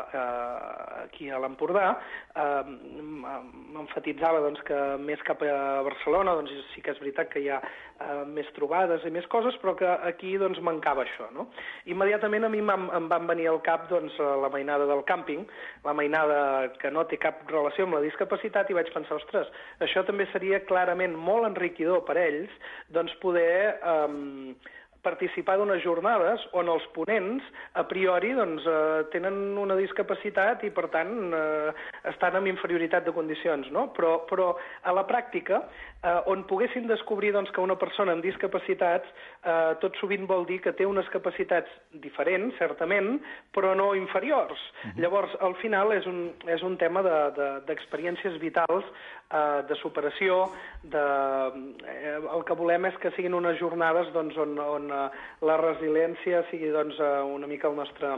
eh, aquí a l'Empordà. Eh, m'emfatitzava doncs, que més cap a Barcelona doncs, sí que és veritat que hi ha eh, més trobades i més coses, però que aquí doncs, mancava això, no? Immediatament a mi em van venir al cap doncs, la mainada del càmping, la mainada que no té cap relació amb la discapacitat, i vaig pensar, ostres, això també seria clarament molt enriquidor per ells doncs, poder eh, participar d'unes jornades on els ponents, a priori, doncs, eh, tenen una discapacitat i, per tant, eh, estan en inferioritat de condicions, no? Però, però a la pràctica, eh, on poguessin descobrir doncs, que una persona amb discapacitats eh, tot sovint vol dir que té unes capacitats diferents, certament, però no inferiors. Uh-huh. Llavors, al final, és un, és un tema d'experiències de, de, vitals, eh, de superació, de, eh, el que volem és que siguin unes jornades doncs, on, on la resiliència sigui doncs, una mica el nostre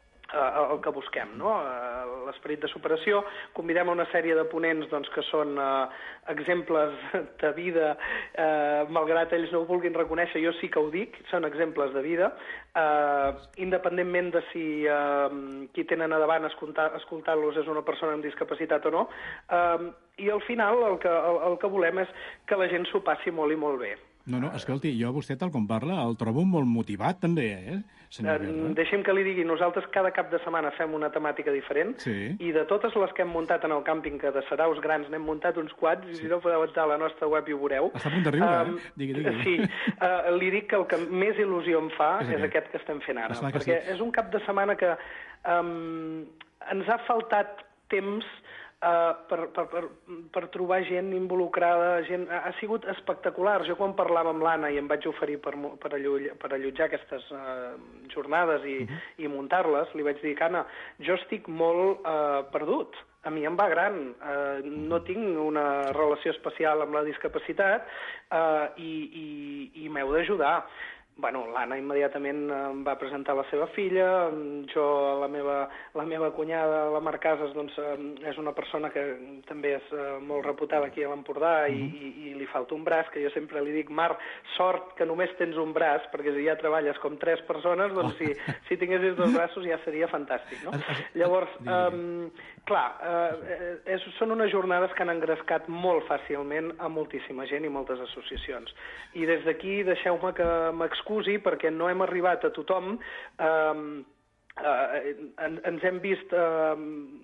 el que busquem, no? L'esperit de superació. Convidem a una sèrie de ponents doncs, que són eh, exemples de vida, eh, malgrat ells no ho vulguin reconèixer, jo sí que ho dic, són exemples de vida, eh, independentment de si eh, qui tenen a davant escoltant-los és una persona amb discapacitat o no, eh, i al final el que, el, el que volem és que la gent s'ho passi molt i molt bé. No, no, escolti, jo vostè, tal com parla, el trobo molt motivat, també, eh, senyor Guerra? Deixi'm que li digui, nosaltres cada cap de setmana fem una temàtica diferent, sí. I de totes les que hem muntat en el càmping, que de saraus grans n'hem muntat uns quants, sí. I si no podeu entrar a la nostra web i ho veureu. Està a punt de riure, um, eh? Digui, digui. Sí, uh, li dic que el que més il·lusió em fa és, és aquest que estem fent ara, perquè sí. És un cap de setmana que um, ens ha faltat temps Uh, per, per, per, per trobar gent involucrada, gent... Ha sigut espectacular. Jo quan parlava amb l'Anna i em vaig oferir per, per, allotjar, per allotjar aquestes uh, jornades i, uh-huh. i muntar-les, li vaig dir que, Anna, jo estic molt uh, perdut. A mi em va gran, uh, no tinc una relació especial amb la discapacitat uh, i, i, i m'heu d'ajudar. Bueno, l'Anna immediatament em va presentar la seva filla, jo, la meva, la meva cunyada, la Mar Casas, doncs, és una persona que també és molt reputada aquí a l'Empordà i, i, i li falta un braç, que jo sempre li dic, Mar, sort que només tens un braç, perquè si ja treballes com tres persones, doncs si, si tinguessis dos braços ja seria fantàstic, no? Llavors, um, clar, uh, és, són unes jornades que han engrescat molt fàcilment a moltíssima gent i moltes associacions. I des d'aquí deixeu-me que m'excusi perquè no hem arribat a tothom. Eh, eh, en, ens hem vist eh,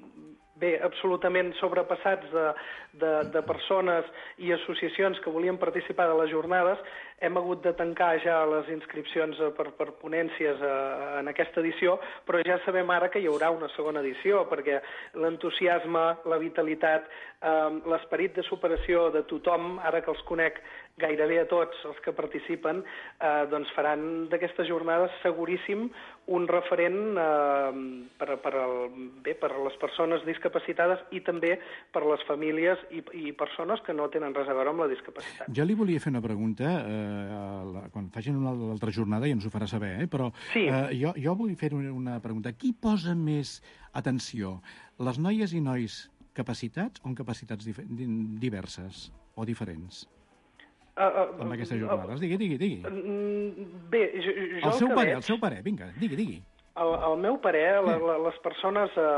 bé, absolutament sobrepassats de, de, de persones i associacions que volien participar de les jornades. Hem hagut de tancar ja les inscripcions per, per ponències eh, en aquesta edició, però ja sabem ara que hi haurà una segona edició, perquè l'entusiasme, la vitalitat, eh, l'esperit de superació de tothom, ara que els conec gairebé a tots els que participen, eh, doncs faran d'aquestes jornades seguríssim un referent eh, per, per, el, bé, per a les persones discapacitades i també per a les famílies i, i persones que no tenen res a veure amb la discapacitat. Jo li volia fer una pregunta, eh, la, quan facin una altra jornada ja ens ho farà saber, eh, però sí. eh, jo, jo vull fer una pregunta. Qui posa més atenció? Les noies i nois capacitats o amb capacitats diverses o diferents? Uh, uh, amb aquestes jornades. Uh, digui, digui, digui. Uh, bé, jo, jo el seu el parer, veig... el seu parer, vinga, digui, digui. El, el meu parer, la, la, les persones eh,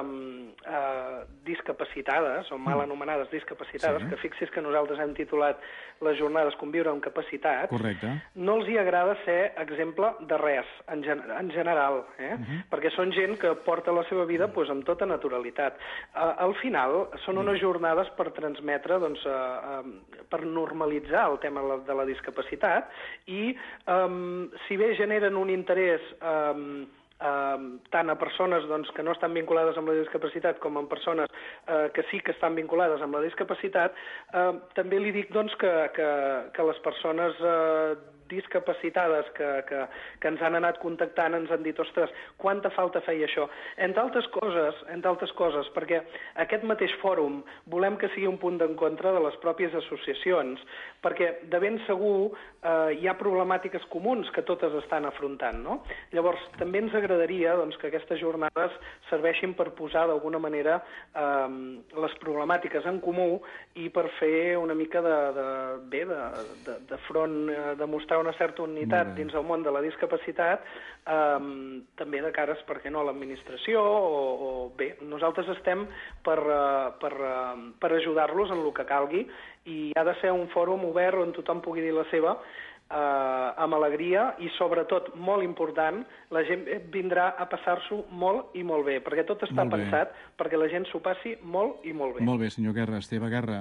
eh, discapacitades, o mal anomenades discapacitades, sí. que fixis que nosaltres hem titulat les jornades Conviure amb capacitats, correcte, no els hi agrada ser exemple de res, en, gen en general, eh? uh -huh. perquè són gent que porta la seva vida pues, amb tota naturalitat. Uh, al final, són unes jornades per transmetre, doncs, uh, uh, per normalitzar el tema de la discapacitat, i um, si bé generen un interès um, Uh, tant a persones doncs, que no estan vinculades amb la discapacitat com a persones uh, que sí que estan vinculades amb la discapacitat, uh, també li dic doncs, que, que, que les persones uh, discapacitades que, que, que ens han anat contactant ens han dit, ostres, quanta falta feia això. Entre altres coses, entre altres coses, perquè aquest mateix fòrum volem que sigui un punt d'encontre de les pròpies associacions, perquè de ben segur eh, hi ha problemàtiques comuns que totes estan afrontant, no? Llavors, també ens agradaria doncs, que aquestes jornades serveixin per posar d'alguna manera eh, les problemàtiques en comú i per fer una mica de, de, bé, de, de, de front, eh, de mostrar una certa unitat dins el món de la discapacitat, eh, també de cares, per què no, a l'administració, o, o bé, nosaltres estem per, uh, per, uh, per ajudar-los en el que calgui, i ha de ser un fòrum obert on tothom pugui dir la seva, eh, amb alegria, i sobretot, molt important, la gent vindrà a passar-s'ho molt i molt bé, perquè tot està pensat perquè la gent s'ho passi molt i molt bé. Molt bé, senyor Guerra. Esteve Guerra,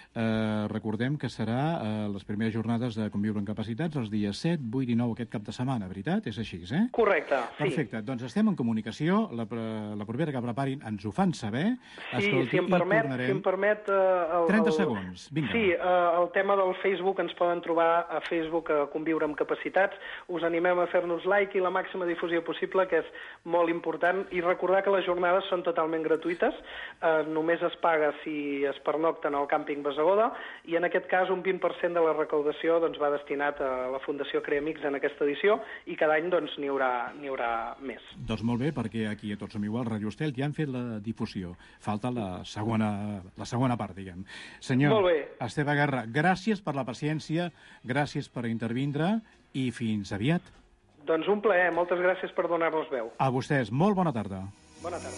eh, recordem que serà eh, les primeres jornades de Conviure amb capacitats els dies set, vuit i nou aquest cap de setmana, veritat? És així, eh? Correcte, sí. Perfecte, doncs estem en comunicació, la, la propera que preparin ens ho fan saber. Sí, Escolti, si em permet, tornarem... si em permet eh, el, trenta el, segons, vinga. Sí, eh, el tema del Facebook ens poden trobar a Facebook a Conviure amb capacitats. Us animem a fer-nos like i la màxima difusió possible, que és molt important, i recordar que les jornades són totalment gratuïtes, eh, només es paga si es pernocten al càmping Basagoda, i en aquest cas un vint per cent de la recaudació doncs, va destinat a la Fundació Creamix en aquesta edició, i cada any doncs, n'hi haurà, n'hi haurà més. Doncs molt bé, perquè aquí a Tots som igual, Radio Estel, ja han fet la difusió. Falta la segona, la segona part, diguem. Senyor Esteve Guerra, gràcies per la paciència, gràcies per intervindre, i fins aviat. Doncs un plaer, moltes gràcies per donar-nos veu. A vostès, molt bona tarda. Bona tarda.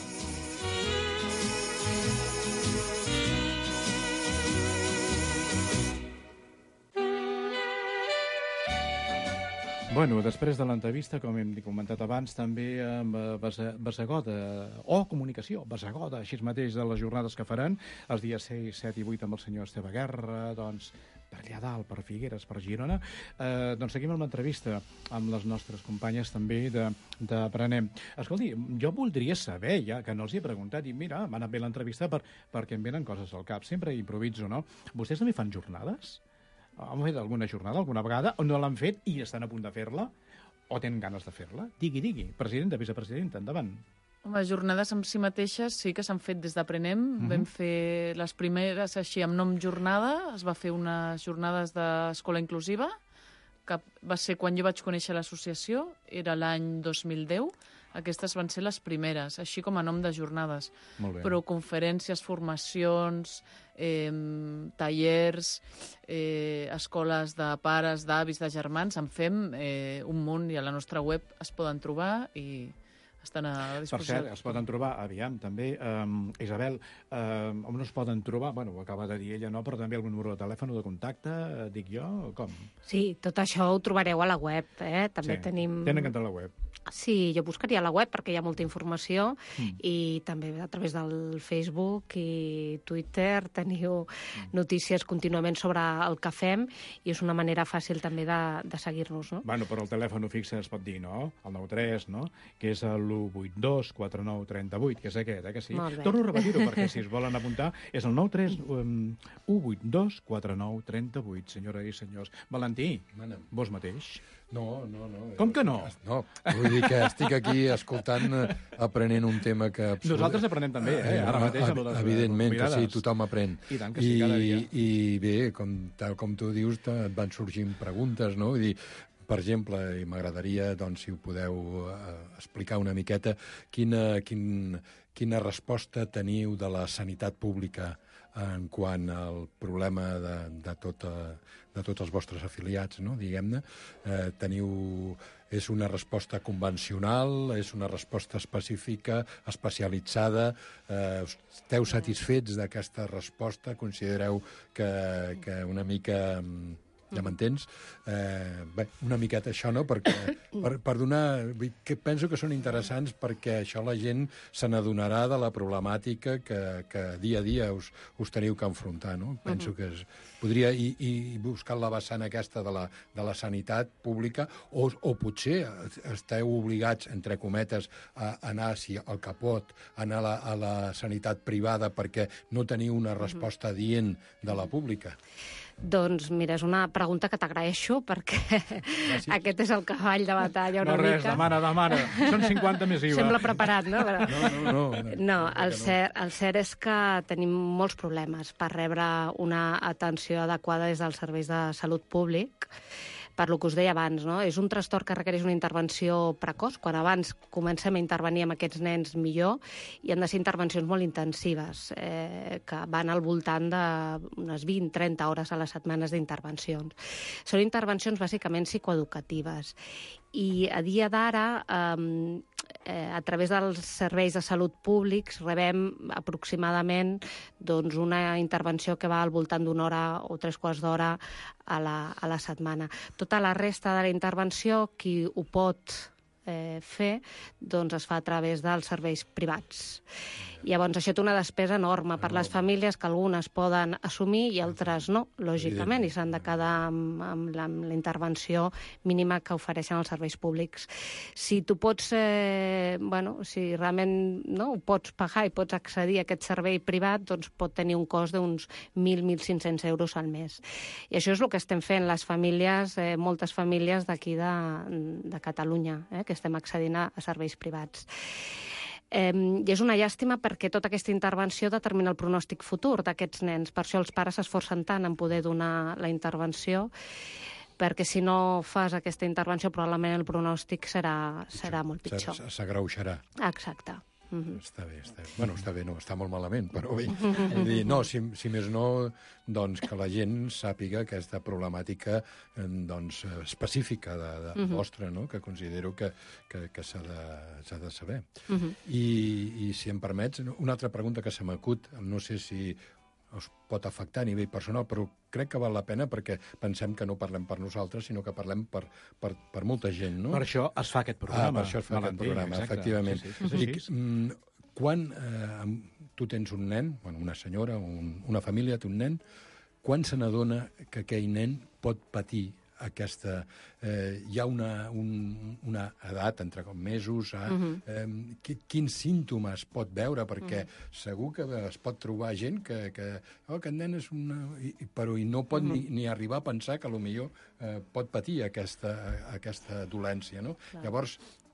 Bueno, després de l'entrevista, com hem comentat abans, també amb Basagoda, o Comunicació, Basagoda, així mateix de les jornades que faran, els dies sis, set i vuit amb el senyor Esteve Guerra, doncs, per allà dalt, per Figueres, per Girona. Eh, doncs seguim amb l'entrevista amb les nostres companyes també d'Aprenem. Escolti, jo voldria saber, ja que no els hi he preguntat, i mira, m'ha anat bé l'entrevista per, perquè em venen coses al cap. Sempre improviso, no? Vostès també fan jornades? Han fet alguna jornada, alguna vegada, o no l'han fet i estan a punt de fer-la, o tenen ganes de fer-la? Digui, digui. Presidenta, vicepresidenta, endavant. Home, jornades en si mateixes sí que s'han fet des d'Aprenem. Uh-huh. Vam fer les primeres així amb nom jornada. Es va fer unes jornades d'escola inclusiva que va ser quan jo vaig conèixer l'associació, era l'any dos mil deu. Aquestes van ser les primeres, així com a nom de jornades. Molt bé. Però conferències, formacions, eh, tallers, eh, escoles de pares, d'avis, de germans, en fem eh, un munt i a la nostra web es poden trobar i estan a Per disposició. cert, es poden trobar, aviam, també, um, Isabel, um, on es poden trobar? Bueno, ho acaba de dir ella, no? Però també algun número de telèfon o de contacte, eh, dic jo, o com? Sí, tot això ho trobareu a la web, eh? També Sí, tenim... tenen que entrar a la web. Sí, jo buscaria a la web perquè hi ha molta informació Mm. i també a través del Facebook i Twitter teniu notícies contínuament sobre el que fem i és una manera fàcil també de, de seguir-nos, no? Bueno, però el telèfon fixe es pot dir, no? El nou tres, no? Que és l'u vuit dos quatre nou tres vuit, que és aquest, eh, que sí? Molt bé. Torno a repetir-ho, perquè si es volen apuntar, és el nou tres um, u vuit dos quatre nou tres vuit, senyores i senyors. Valentí, Mana'm. vos mateix? No, no, no. Com que no? No, vull dir que estic aquí escoltant, eh, aprenent un tema que... absolut- Nosaltres aprenem també, eh? Ara mateix amb les Evidentment que sí, convidades. tothom aprèn. I tant que sí, cada dia. I bé, com, tal com tu dius, te- et van sorgint preguntes, no? Vull dir, per exemple, i m'agradaria, doncs, si ho podeu eh, explicar una miqueta, quina, quin, quina resposta teniu de la sanitat pública en quant al problema de, de, tota, de tots els vostres afiliats, no? Diguem-ne. Eh, teniu... És una resposta convencional, és una resposta específica, especialitzada. Eh, esteu satisfets d'aquesta resposta? Considereu que, que una mica... Ja m'entens? Eh, bé, una miqueta això, no? Perquè, per, per donar... Que penso que són interessants perquè això la gent se n'adonarà de la problemàtica que, que dia a dia us, us teniu que enfrontar, no? Penso que es podria... I, i buscar la vessant aquesta de la, de la sanitat pública o, o potser esteu obligats, entre cometes, a anar, si el que pot, a anar a la, a la sanitat privada perquè no teniu una resposta adient de la pública. Doncs mira, és una pregunta que t'agraeixo perquè Gràcies. aquest és el cavall de batalla una No res, mica. demana, demana. Són cinquanta més I V A. Sembla preparat, no? Però... No, no, no. No, el cert, el cert és que tenim molts problemes per rebre una atenció adequada des dels serveis de salut públic, per lo que us deia abans, no? És un trastorn que requereix una intervenció precoç. Quan abans comencem a intervenir amb aquests nens millor, i han de ser intervencions molt intensives, eh, que van al voltant d'unes vint a trenta hores a les setmanes d'intervencions. Són intervencions bàsicament psicoeducatives. I a dia d'ara, eh, eh, a través dels serveis de salut públics, rebem aproximadament doncs, una intervenció que va al voltant d'una hora o tres quarts d'hora a la, a la setmana. Tota la resta de la intervenció, qui ho pot eh, fer, doncs es fa a través dels serveis privats. Llavors, això té una despesa enorme per les famílies, que algunes poden assumir i altres no, lògicament, i s'han de quedar amb, amb, la, amb la intervenció mínima que ofereixen els serveis públics. Si tu pots, eh, bueno, si realment no, ho pots pagar i pots accedir a aquest servei privat, doncs pot tenir un cost d'uns mil a mil cinc-cents euros al mes. I això és el que estem fent les famílies, eh, moltes famílies d'aquí de, de Catalunya, eh, que estem accedint a, a serveis privats. Eh, I és una llàstima perquè tota aquesta intervenció determina el pronòstic futur d'aquests nens. Per això els pares s'esforcen tant en poder donar la intervenció, perquè si no fas aquesta intervenció probablement el pronòstic serà, serà molt pitjor. S'agreuixarà. Exacte. Mm-hmm. Està bé, està bé. Bueno, està bé, no, està molt malament, però bé. Vull dir, no, si, si més no, doncs que la gent sàpiga aquesta problemàtica eh, doncs, específica de, de Mhm. vostra, no? Que considero que, que, que s'ha de, s'ha de saber. Mhm. I, I si em permets, una altra pregunta que se m'acut, no sé si us pot afectar a nivell personal, però crec que val la pena perquè pensem que no parlem per nosaltres, sinó que parlem per, per, per molta gent, no? Per això es fa aquest programa. Ah, per això es fa Valentí, aquest programa, exacte. efectivament. Sí, sí, sí, Dic, sí. mm, quan eh, tu tens un nen, bueno, una senyora, un, una família té un nen, quan se n'adona que aquell nen pot patir aquesta... Eh, hi ha una, un, una edat, entre com mesos, eh, Mhm. eh, qui, quins símptomes pot veure, perquè segur que es pot trobar gent que, que oh, aquest nen és una... I, i- però i no pot ni, ni arribar a pensar que potser eh, pot patir aquesta, aquesta dolència, no? Clar. Llavors,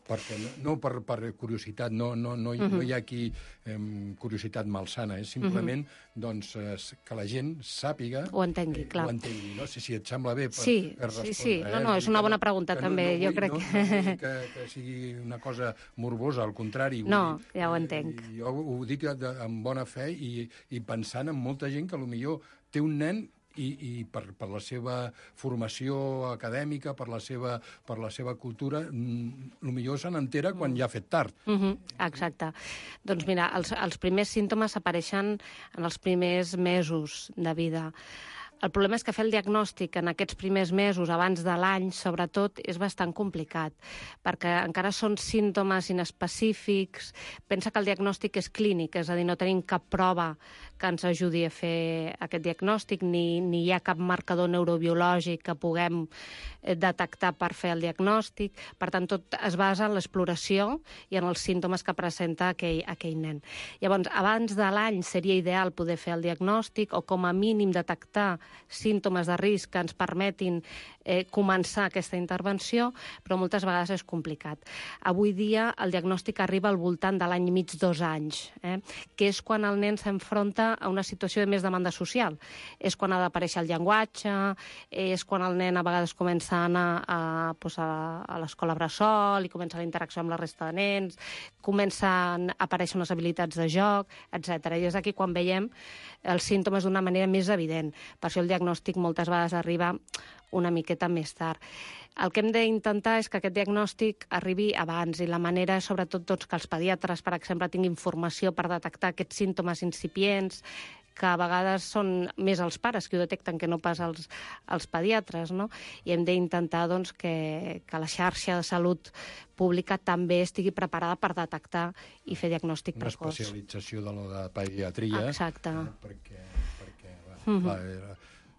perquè no, no per, per curiositat, no, no, no, uh-huh. no hi ha aquí eh, curiositat malsana, és simplement uh-huh. doncs, eh, que la gent sàpiga... Ho entengui, clar. Ho entengui, no? Si, si et sembla bé per, sí, per respondre. Sí, sí, no, eh? no, és una bona pregunta, que també, no, no jo vull, crec no, que... No vull que, que sigui una cosa morbosa, al contrari. No, dir, ja ho entenc. Jo ho dic de, amb bona fe i, i pensant en molta gent que potser té un nen i, i per, per la seva formació acadèmica, per la seva, per la seva cultura, potser se n'entera quan ja ha fet tard. Uh-huh, exacte. Doncs mira, els, els primers símptomes apareixen en els primers mesos de vida. El problema és que fer el diagnòstic en aquests primers mesos, abans de l'any, sobretot, és bastant complicat, perquè encara són símptomes inespecífics. Pensa que el diagnòstic és clínic, és a dir, no tenim cap prova que ens ajudi a fer aquest diagnòstic, ni, ni hi ha cap marcador neurobiològic que puguem detectar per fer el diagnòstic. Per tant, tot es basa en l'exploració i en els símptomes que presenta aquell, aquell nen. Llavors, abans de l'any seria ideal poder fer el diagnòstic o, com a mínim, detectar símptomes de risc que ens permetin eh, començar aquesta intervenció, però moltes vegades és complicat. Avui dia el diagnòstic arriba al voltant de l'any mig, dos anys, eh, que és quan el nen s'enfronta a una situació de més demanda social. És quan ha d'aparèixer el llenguatge, és quan el nen a vegades comença a anar a, doncs a, a l'escola bressol i comença la interacció amb la resta de nens, comencen a aparèixer unes habilitats de joc, etcètera. I és aquí quan veiem els símptomes d'una manera més evident. Per això el diagnòstic moltes vegades arriba una miqueta més tard. El que hem d'intentar és que aquest diagnòstic arribi abans, i la manera és sobretot doncs, que els pediatres, per exemple, tinguin informació per detectar aquests símptomes incipients, que a vegades són més els pares que ho detecten que no pas els, els pediatres, no? I hem d'intentar doncs, que, que la xarxa de salut pública també estigui preparada per detectar i fer diagnòstic una precoç. Una especialització de la de pediatria. Exacte. Eh, perquè, perquè va, uh-huh. va, era...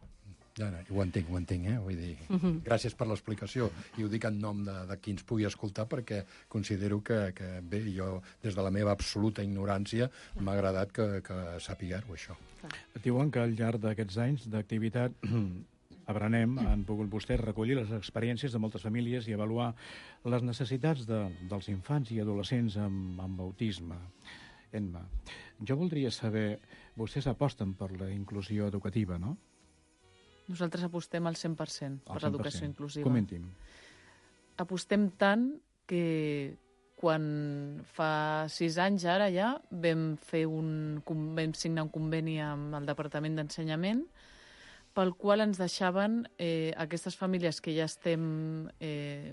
Ja, no, ho entenc, ho entenc, eh? Vull dir, uh-huh. gràcies per l'explicació, i ho dic en nom de, de qui ens pugui escoltar, perquè considero que, que bé, jo, des de la meva absoluta ignorància, m'ha agradat que, que sapigueu això. Diuen que al llarg d'aquests anys d'activitat Aprenem han pogut vostès recollir les experiències de moltes famílies i avaluar les necessitats de, dels infants i adolescents amb, amb autisme. Emma, jo voldria saber, vostès aposten per la inclusió educativa, no? Nosaltres apostem al cent per cent per l'educació inclusiva. Comenti'm. Apostem tant que quan fa sis anys ara ja vam, fer un, vam signar un conveni amb el Departament d'Ensenyament pel qual ens deixaven eh, aquestes famílies que ja estem eh,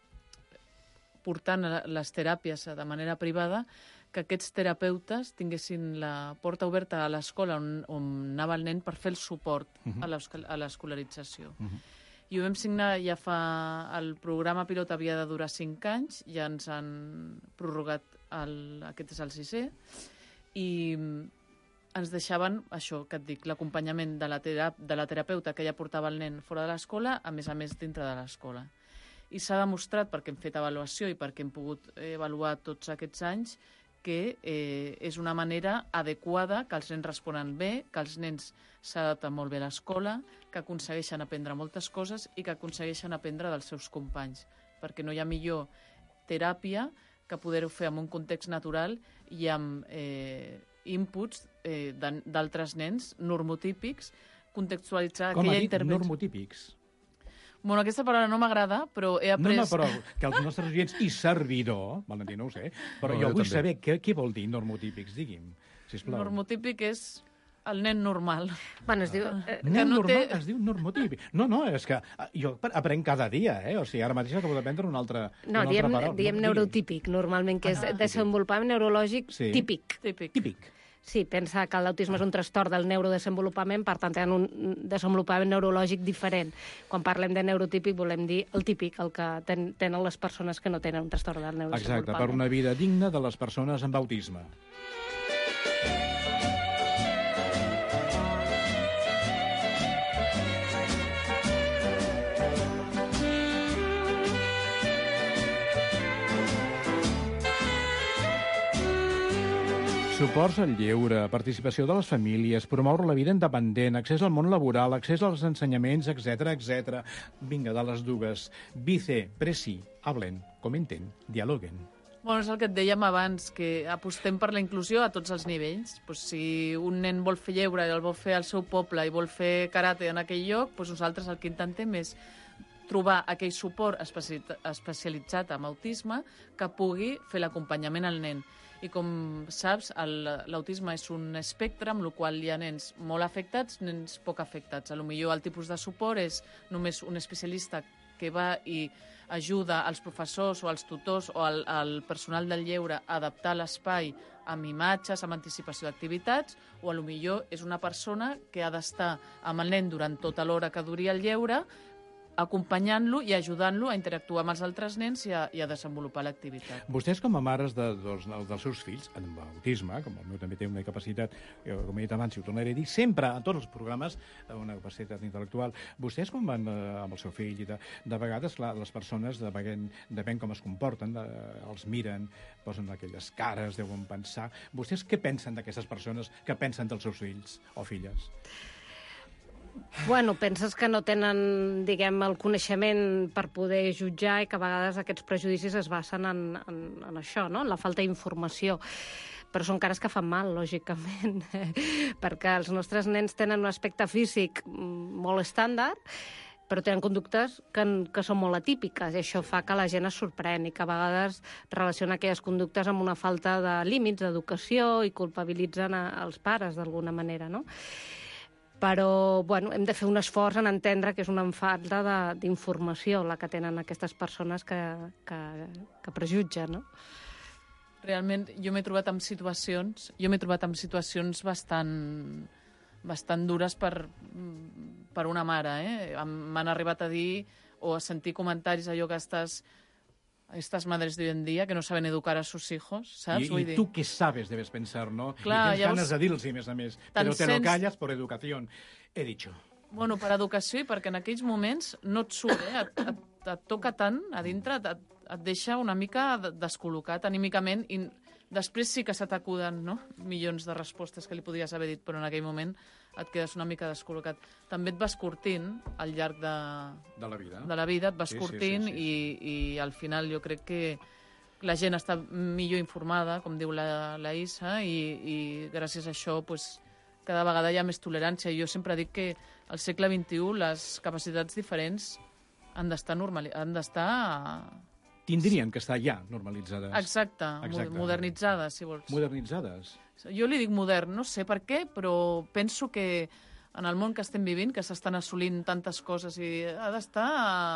portant les teràpies de manera privada, que aquests terapeutes tinguessin la porta oberta a l'escola on, on anava el nen per fer el suport uh-huh. a l'escolarització. Uh-huh. I ho vam signar ja fa... El programa pilot havia de durar cinc anys, ja ens han prorrogat, el, aquest és el sisè, i ens deixaven, això que et dic, l'acompanyament de, la terap, de la terapeuta que ja portava el nen fora de l'escola, a més a més dintre de l'escola. I s'ha demostrat, perquè hem fet avaluació i perquè hem pogut avaluar tots aquests anys, que eh, és una manera adequada, que els nens responen bé, que els nens s'adapten molt bé a l'escola, que aconsegueixen aprendre moltes coses i que aconsegueixen aprendre dels seus companys, perquè no hi ha millor teràpia que poder-ho fer en un context natural i amb eh, inputs eh, d'altres nens normotípics, contextualitzar Com aquella ha dit, intervenció. normotípics? Bueno, aquesta paraula no m'agrada, però he après... No, no, però que els nostres oients i servidor, Valentí, no ho sé, però no, jo, jo vull també. saber què, què vol dir normotípics, digui'm, sisplau. Normotípic és el nen normal. Bueno, es diu... Eh, nen no normal té... es diu normotípic. No, no, és que jo aprenc cada dia, eh? O sigui, ara mateix acabo d'aprendre una altra, no, una diem, altra paraula. diem neurotípic, normalment, que és ah, desenvolupament neurològic sí. típic. Típic. Típic. Sí, pensa que l'autisme és un trastorn del neurodesenvolupament, per tant, tenen un desenvolupament neurològic diferent. Quan parlem de neurotípic volem dir el típic, el que ten, tenen les persones que no tenen un trastorn del neurodesenvolupament. Exacte, per una vida digna de les persones amb autisme. Suports al lleure, participació de les famílies, promoure la vida independent, accés al món laboral, accés als ensenyaments, etcètera, etcètera. Vinga, de les dues. Vice, presi, hablen, comenten, dialoguen. Bueno, és el que et dèiem abans, que apostem per la inclusió a tots els nivells. Pues si un nen vol fer lleure i el vol fer al seu poble i vol fer karate en aquell lloc, pues nosaltres el que intentem és trobar aquell suport especialitzat en autisme que pugui fer l'acompanyament al nen. I com saps, l'autisme és un espectre amb el qual hi ha nens molt afectats, nens poc afectats. A lo millor el tipus de suport és només un especialista que va i ajuda als professors o als tutors o al, al personal del lleure a adaptar l'espai amb imatges, amb anticipació d'activitats, o a lo millor és una persona que ha d'estar amb el nen durant tota l'hora que duri el lleure, acompanyant-lo i ajudant-lo a interactuar amb els altres nens i a, i a desenvolupar l'activitat. Vostès, com a mares de, dels, dels seus fills, amb autisme, com el meu també té una capacitat, com he dit abans, i ho tornaré a dir, sempre, en tots els programes, una capacitat intel·lectual. Vostès, com van eh, amb el seu fill, i de, de vegades la, les persones, depèn, depèn com es comporten, de, els miren, posen aquelles cares, deuen pensar. Vostès què pensen d'aquestes persones? Què pensen dels seus fills o filles? Bueno, penses que no tenen, diguem, el coneixement per poder jutjar i que a vegades aquests prejudicis es basen en, en, en això, no? En la falta d'informació. Però són cares que fan mal, lògicament, perquè els nostres nens tenen un aspecte físic molt estàndard, però tenen conductes que, que són molt atípiques, i això fa que la gent es sorprèn i que a vegades relaciona aquelles conductes amb una falta de límits, d'educació, i culpabilitzen a, als pares d'alguna manera, no? Però, bueno, hem de fer un esforç en entendre que és una falta d'informació la que tenen aquestes persones que, que, que prejutgen, no? Realment, jo m'he trobat en situacions, jo m'he trobat en situacions bastant, bastant dures per, per una mare, eh? M'han arribat a dir o a sentir comentaris allò que estàs... Estas madres de hoy en día que no saben educar a sus hijos, ¿sabes? Y, y tú qué sabes debes pensar, ¿no? Clar, y tens ganes de dir-los, més a més, però te lo callas por educación. He dicho. Bueno, per educació i perquè en aquells moments no et surt, eh? Et, et, et toca tant a dintre, et, et deixa una mica descol·locat anímicament i després sí que se t'acuden, no?, milions de respostes que li podries haver dit, però en aquell moment et quedes una mica descol·locat. També et vas curtint al llarg de, de, la, vida. de la vida, et vas sí, curtint sí, sí, sí. I, i al final jo crec que la gent està millor informada, com diu la, la Issa, i, i gràcies a això pues, cada vegada hi ha més tolerància. Jo sempre dic que al segle vint-i-u les capacitats diferents han d'estar normali- han d'estar... Tindrien que estar ja normalitzades. Exacte, Exacte. modernitzades, si vols. Modernitzades. Jo li dic modern, no sé per què, però penso que en el món que estem vivint, que s'estan assolint tantes coses i ha d'estar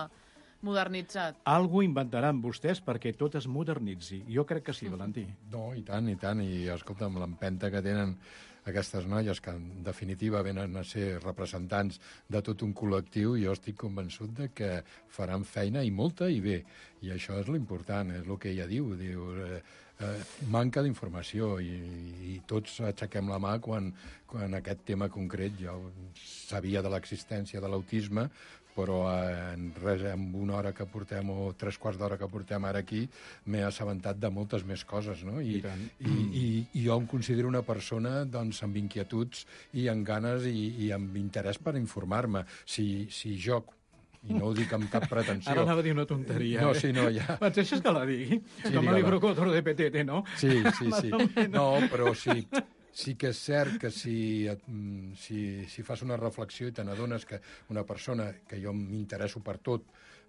modernitzat. Algo inventaran vostès perquè tot es modernitzi. Jo crec que sí, Valentí. No, i tant, i tant. I, escolta, amb l'empenta que tenen aquestes noies, que en definitiva venen a ser representants de tot un col·lectiu, jo estic convençut de que faran feina, i molta, i bé. I això és l'important, és el que ella diu. Diu eh, eh, manca d'informació, i, i tots aixequem la mà quan, quan aquest tema concret jo sabia de l'existència de l'autisme, però en, res, en una hora que portem o tres quarts d'hora que portem ara aquí m'he assabentat de moltes més coses, no? I, I, i, i, i jo em considero una persona doncs, amb inquietuds i amb ganes i, i amb interès per informar-me. Si, si jo, i no ho dic amb cap pretensió... Ara anava a dir una tonteria. No, eh? sí, no, ja... Ens deixes que la digui? Sí, com a l'Ibrocotro de Petete, no? Sí, sí, sí. No, però sí... Sí que és cert que si, si, si fas una reflexió i te n'adones que una persona que jo m'interesso per tot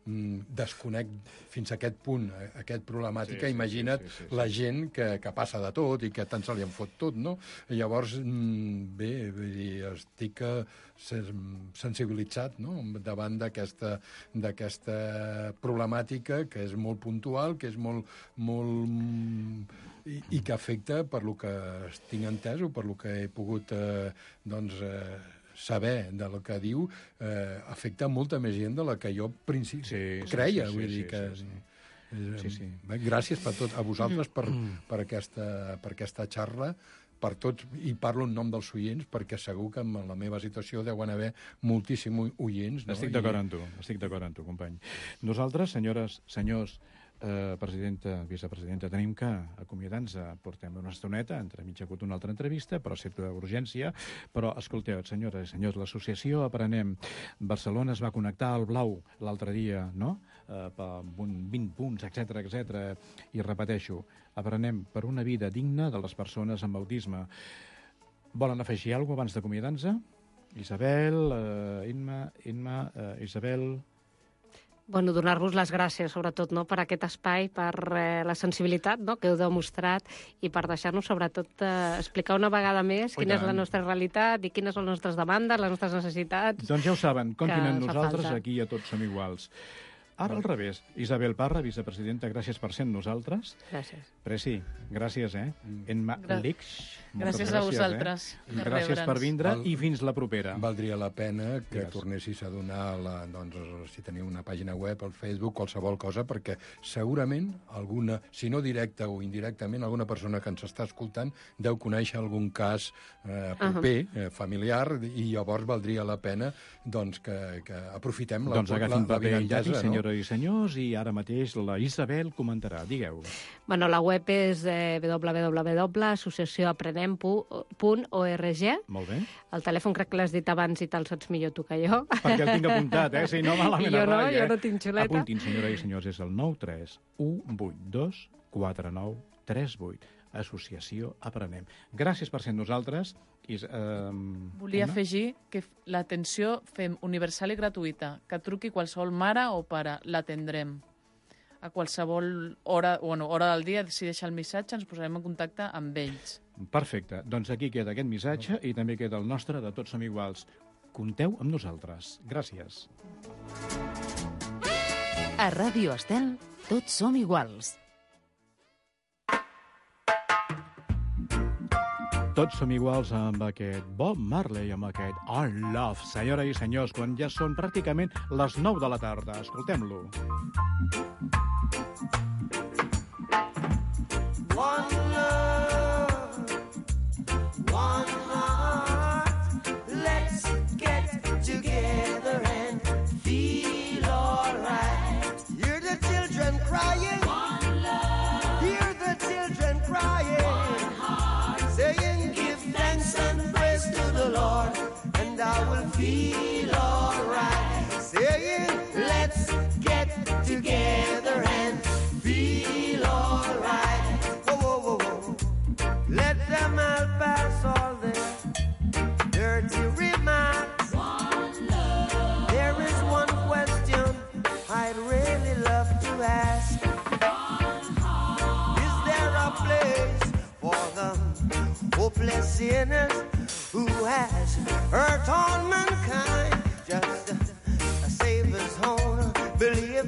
desconec fins a aquest punt aquest problemàtica, sí, sí, imagina't sí, sí, sí, sí. La gent que, que passa de tot i que tant se li en fot tot, no? I llavors, bé, vull dir, estic sensibilitzat, no?, davant d'aquesta d'aquesta problemàtica que és molt puntual, que és molt... molt i, i que afecta, per lo que tinc entès o per lo que he pogut eh, doncs, eh, saber del que diu, eh, afecta molta més gent de la que jo principi sí, creia. Sí, sí, vull dir sí, que... Sí, sí. Sí, sí. Bé, gràcies per tot, a vosaltres per, per, aquesta, per aquesta xarra, per tots, i parlo en nom dels oients, perquè segur que en la meva situació deuen haver moltíssims oients. No? Estic d'acord amb tu, estic d'acord amb tu, company. Nosaltres, senyores, senyors, eh, presidenta, vicepresidenta, tenim que acomiadar-nos. Portem una estoneta, entre mig hagut una altra entrevista, però certa urgència. Però, escolteu, senyores i senyors, l'associació Aprenem Barcelona es va connectar al Blau l'altre dia, no?, eh, amb un vint punts, etcètera, etcètera. I repeteixo, Aprenem per una vida digna de les persones amb autisme. Volen afegir alguna cosa abans d'acomiadar-nos? Isabel, eh, Inma, Inma, eh, Isabel... Bueno, donar-vos les gràcies, sobretot, no?, per aquest espai, per eh, la sensibilitat, no?, que heu demostrat i per deixar-nos, sobretot, eh, explicar una vegada més quina és la nostra realitat i quines són les nostres demandes, les nostres necessitats. Doncs ja ho saben, comptin amb nosaltres, aquí a Tots Som Iguals. Ara al revés. Isabel Parra, vicepresidenta, gràcies per ser amb nosaltres. Gràcies. Presi, gràcies, eh? Enma Gra Lix. Gràcies a vosaltres Eh? per Gràcies rebre'ns. per vindre Val- i fins la propera. Valdria la pena que Digues. tornessis a donar, la, doncs, si teniu una pàgina web, al Facebook, qualsevol cosa, perquè segurament alguna, si no directa o indirectament, alguna persona que ens està escoltant deu conèixer algun cas eh, proper, uh -huh. eh, familiar, i llavors valdria la pena doncs, que, que aprofitem la, Doncs agafin la, la paper i avinentesa, llapis, no? senyores i senyors, i ara mateix la Isabel comentarà. Digueu. Bueno, la web és eh, w w w punt associació aprenem punt org. Molt bé. El telèfon crec que l'has dit abans i te'l saps millor tu que jo. Perquè el tinc apuntat, eh? Si no, malament I jo no, rai, eh? jo no tinc xuleta. Apuntin, senyores i senyors, és el nou tres u vuit dos quatre nou tres vuit. Associació Aprenem. Gràcies per ser amb nosaltres. I, eh, Volia Emma? afegir que f- l'atenció fem universal i gratuïta. Que truqui qualsevol mare o pare, l'atendrem. A qualsevol hora, bueno, hora del dia, si deixa el missatge, ens posarem en contacte amb ells. Perfecte. Doncs aquí queda aquest missatge i també queda el nostre de Tots Som Iguals. Compteu amb nosaltres. Gràcies. A Ràdio Estel, tots som iguals. Tots som iguals amb aquest Bob Marley, amb aquest Our Love. Senyores i senyors, quan ja són pràcticament les nou de la tarda. Escoltem-lo. One love, one heart. Let's get together and feel alright. Hear the children crying. One love. Hear the children crying. One heart. Saying, give thanks and praise to the Lord, and I will feel alright. Saying, let's get together and feel alright. Whoa, whoa, whoa, whoa. Let them all pass all their dirty remarks. One love. There is one question I'd really love to ask. One heart. Is there a place for the hopeless sinners who has hurt all mankind? Just a Savior's own belief.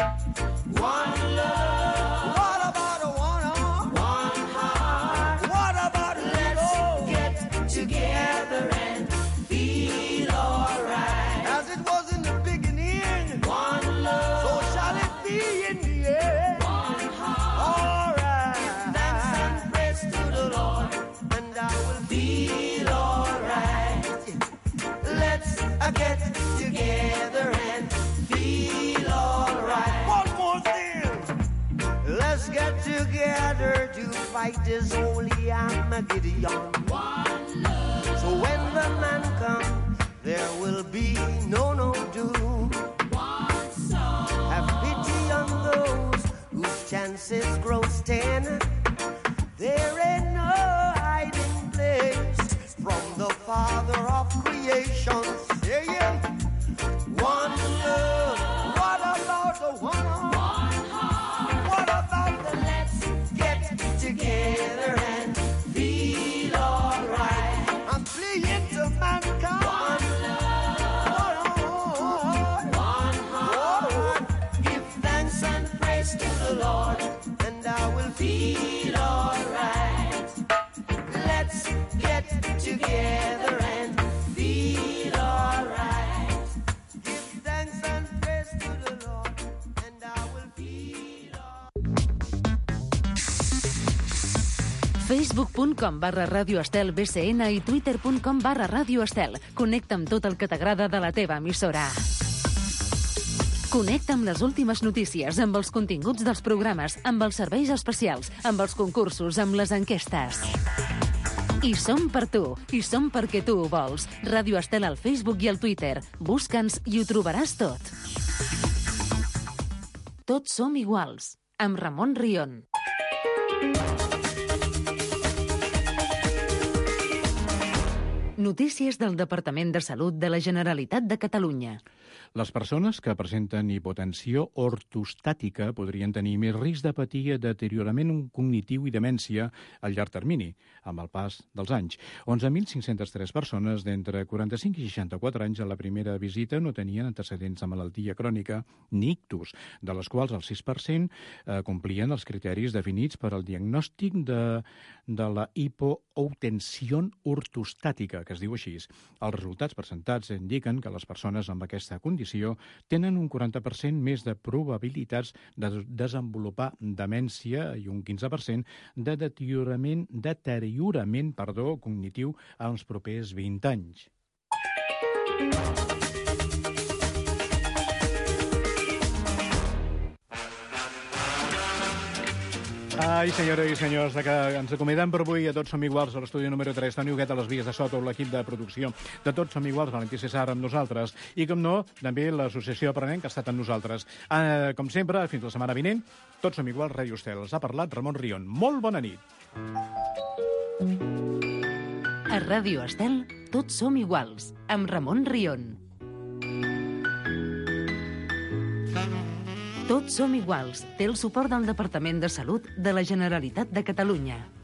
One love. What about a one heart? One heart. What about a let's get together and feel alright? As it was in the beginning. One love. So shall it be in the end. One heart. Alright. Give thanks and praise to the Lord, and I will feel alright. Let's uh, get together and feel alright. One more thing. Let's get together to fight this holy Armageddon. One love. So when the man comes, there will be no, no doom. One soul. Have pity on those whose chances grow ten. There ain't no hiding place from the Father of creation, saying, one love. What about the one heart? One heart. What about the let's get together and feel alright? I'm pleading to mankind. One love. One heart. One heart. Give thanks and praise to the Lord, and I will feel alright. Let's get together and feel alright. Give thanks and praise to the Lord, and I will feel alright. facebook punt com barra Ràdio Estel B C N i twitter punt com barra Ràdio Estel. Connecta amb tot el que t'agrada de la teva emissora. Connecta amb les últimes notícies, amb els continguts dels programes, amb els serveis especials, amb els concursos, amb les enquestes. I som per tu, i som perquè tu ho vols. Ràdio Estel al Facebook i al Twitter. Busca'ns i ho trobaràs tot. Tots som iguals, amb Ramon Rion. Notícies del Departament de Salut de la Generalitat de Catalunya. Les persones que presenten hipotensió ortostàtica podrien tenir més risc de patir deteriorament cognitiu i demència a llarg termini, amb el pas dels anys. onze mil cinc-centes tres persones d'entre quaranta-cinc i seixanta-quatre anys a la primera visita no tenien antecedents de malaltia crònica ni ictus, de les quals el sis per cent eh, complien els criteris definits per al diagnòstic de, de la hipotensió ortostàtica, que es diu així. Els resultats presentats indiquen que les persones amb aquesta condició tenen un quaranta per cent més de probabilitats de desenvolupar demència i un quinze per cent de deteriorament, deteriorament perdó, cognitiu als propers vint anys. Ai, senyores i senyors, de que ens acomodem per avui a Tots Som Iguals a l'estudi número tres. Toni Huguet a les vies de so, tot l'equip de producció de Tots Som Iguals, Valentí César amb nosaltres. I, com no, també l'associació Aprenent, que ha estat amb nosaltres. Eh, com sempre, fins la setmana vinent, Tots Som Iguals, Ràdio Estel. Els ha parlat Ramon Rion. Molt bona nit. A Ràdio Estel, Tots Som Iguals, amb Ramon Rion. Tots som iguals. Té el suport del Departament de Salut de la Generalitat de Catalunya.